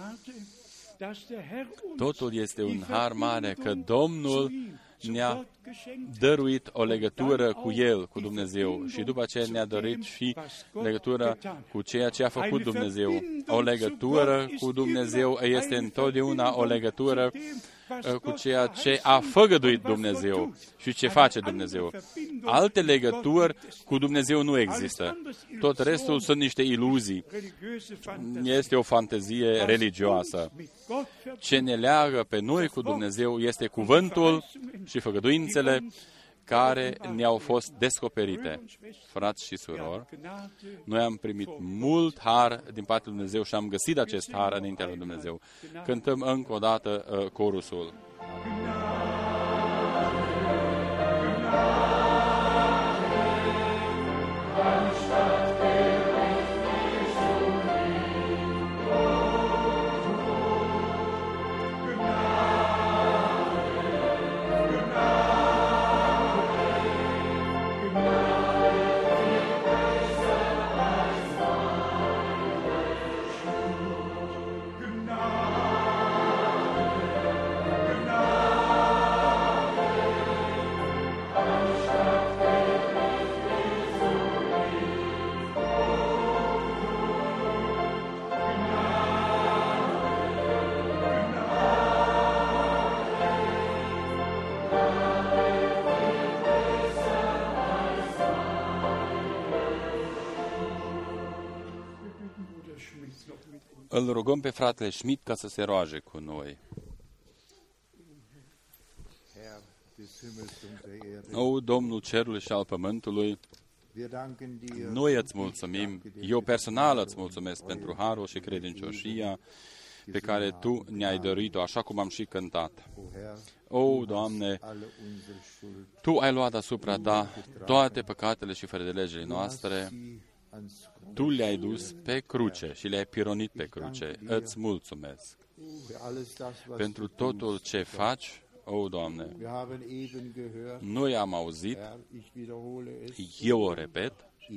Totul este un har mare că Domnul ne-a dăruit o legătură cu El, cu Dumnezeu, și după aceea ne-a dăruit și legătură cu ceea ce a făcut Dumnezeu. O legătură cu Dumnezeu este întotdeauna o legătură cu ceea ce a făgăduit Dumnezeu și ce face Dumnezeu. Alte legături cu Dumnezeu nu există. Tot restul sunt niște iluzii. Este o fantezie religioasă. Ce ne leagă pe noi cu Dumnezeu este cuvântul și făgăduințele care ne-au fost descoperite. Frați și surori, noi am primit mult har din partea lui Dumnezeu și am găsit acest har înaintea lui Dumnezeu. Cântăm încă o dată corusul. Îl rugăm pe fratele Schmidt ca să se roage cu noi. O, Domnul cerului și al pământului, noi îți mulțumim, eu personal îți mulțumesc pentru harul și credincioșia pe care Tu ne-ai dăruit-o, așa cum am și cântat. O, Doamne, Tu ai luat asupra Ta toate păcatele și fără de legile noastre, Tu le-ai dus pe cruce și le-ai pironit pe cruce. Îți mulțumesc pentru totul ce faci, o, Doamne. Noi am auzit, eu o repet,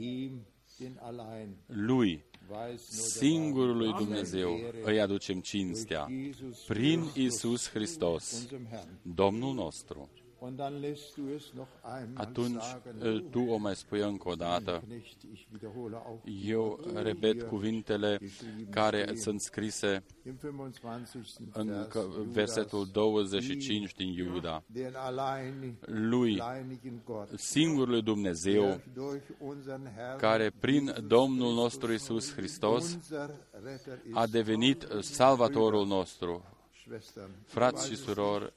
Lui, singurului Dumnezeu, îi aducem cinstea prin Iisus Hristos, Domnul nostru. Atunci Tu o mai spui încă o dată. Eu repet cuvintele care sunt scrise în versetul 25 din Iuda. Lui, singurului Dumnezeu, care prin Domnul nostru Iisus Hristos a devenit salvatorul nostru. Frați și surori,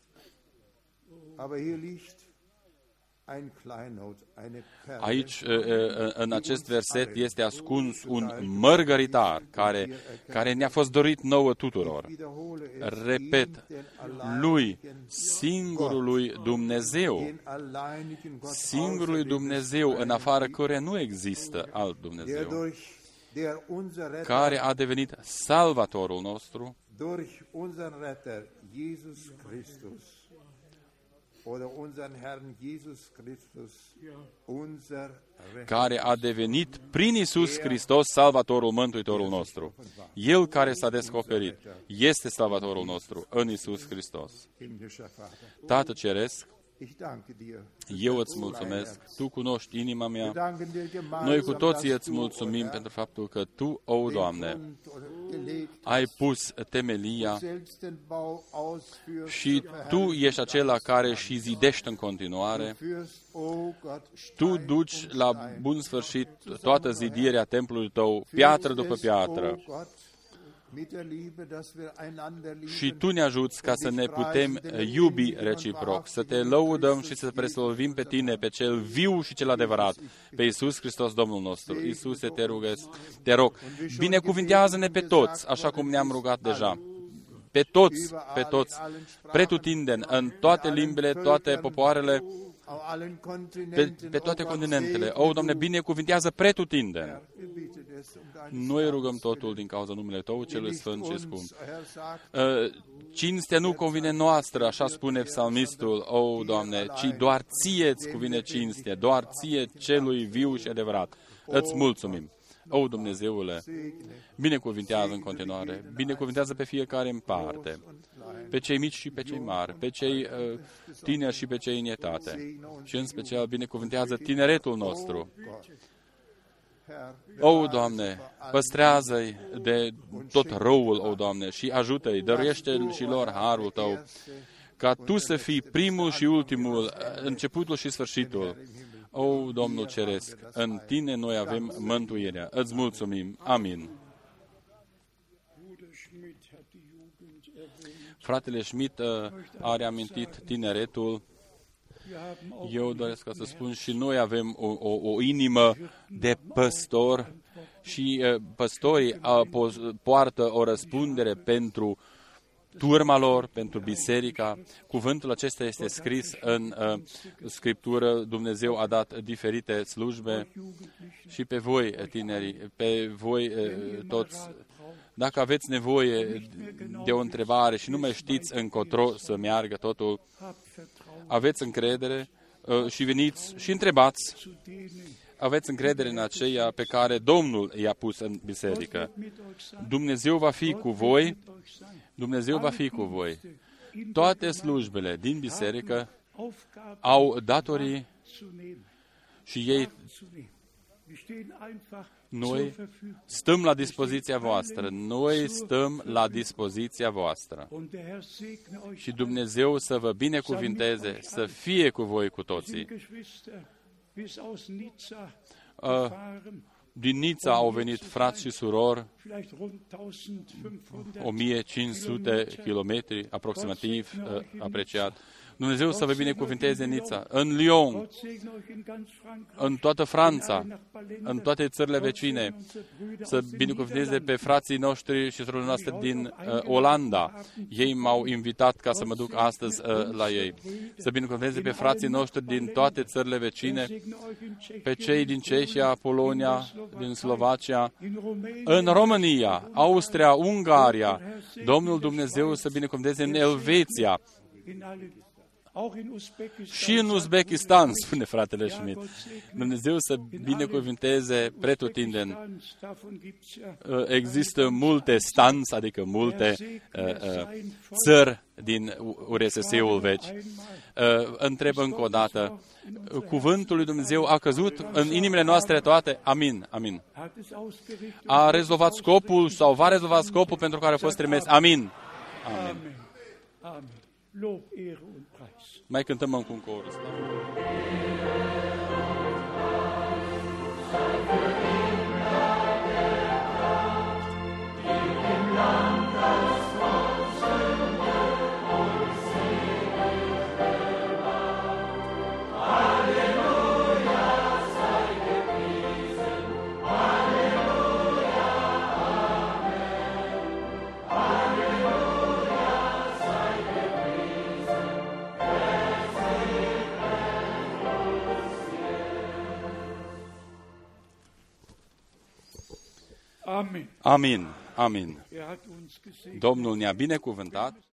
aici, în acest verset, este ascuns un mărgăritar care ne-a fost dorit nouă tuturor. Repet, Lui, singurului Dumnezeu, singurului Dumnezeu, în afară căruia nu există alt Dumnezeu, care a devenit salvatorul nostru, Jesus Christus oder unseren Herrn Jesus Christus, unser Retter. Care a devenit prin Iisus Hristos Salvatorul, Mântuitorul nostru. El care s-a descoperit este Salvatorul nostru în Iisus Hristos. Himmlischer Vater, Tată Ceresc, ich danke dir. eu îți mulțumesc, Tu cunoști inima Wir mea, danken dir gemeinsam, noi cu toții dass îți du, mulțumim o pentru faptul că Tu, o Doamne, gelegt, ai pus temelia selbst den Bau ausführst, și Tu ești acela care și zidești în continuare. führst, o Gott, Tu Stein duci um la Stein. bun sfârșit toată zidirea templului Tău, piatră după piatră. Și Tu ne ajuți ca să ne putem iubi reciproc, să Te lăudăm și să preslăvim pe Tine, pe Cel viu și Cel adevărat, pe Iisus Hristos, Domnul nostru. Iisuse, te rog, binecuvintează-ne pe toți, așa cum ne-am rugat deja. Pe toți, pretutindeni, în toate limbile, toate popoarele, pe toate continentele. O, Doamne, binecuvintează pretutindeni. Noi rugăm totul din cauza numele Tău, Celui Sfânt și Scump. Cinstea nu convine noastră, așa spune psalmistul, o, Doamne, ci doar Ție-ți cuvine cinstea, doar Ție, Celui viu și adevărat. Îți mulțumim. O, Dumnezeule, binecuvintează în continuare, binecuvintează pe fiecare în parte, pe cei mici și pe cei mari, pe cei tineri și pe cei în etate. Și în special binecuvintează tineretul nostru. O, Doamne, păstrează-i de tot răul, o, Doamne, și ajută-i, dăruiește și lor harul Tău, ca Tu să fii primul și ultimul, începutul și sfârșitul. O, Domnul Ceresc, în Tine noi avem mântuirea. Îți mulțumim. Amin. Fratele Schmidt a reamintit tineretul. Eu doresc să spun și noi avem o inimă de păstor și păstorii poartă o răspundere pentru turma lor, pentru biserica. Cuvântul acesta este scris în Scriptură. Dumnezeu a dat diferite slujbe și pe voi, tinerii, pe voi toți. Dacă aveți nevoie de o întrebare și nu mai știți încotro să meargă totul, aveți încredere și veniți și întrebați. Aveți încredere în aceia pe care Domnul i-a pus în biserică. Dumnezeu va fi cu voi. Dumnezeu va fi cu voi. Toate slujbele din biserică au datorii și ei, noi stăm la dispoziția voastră. Noi stăm la dispoziția voastră. Și Dumnezeu să vă binecuvinteze, să fie cu voi cu toții. Din Nița au venit frați și surori, 1500 kilometri aproximativ apreciat. Dumnezeu să vă binecuvinteze în Nița, în Lyon, în toată Franța, în toate țările vecine, să binecuvinteze pe frații noștri și surorile noastre din Olanda. Ei m-au invitat ca să mă duc astăzi la ei. Să binecuvinteze pe frații noștri din toate țările vecine, pe cei din Cehia, Polonia, din Slovacia, în România, Austria, Ungaria. Domnul Dumnezeu să binecuvinteze în Elveția, și în Uzbekistan, spune fratele Schmidt. Dumnezeu să binecuvinteze pretutindeni. Există multe stans, adică multe țări din URSS-ul vechi. Întreb încă o dată, cuvântul lui Dumnezeu a căzut în inimile noastre toate? Amin, amin. A rezolvat scopul sau va rezolva scopul pentru care a fost trimis? Amin. Amin. Mai cântăm încă un corus. Amin. Amin. Domnul ne-a binecuvântat.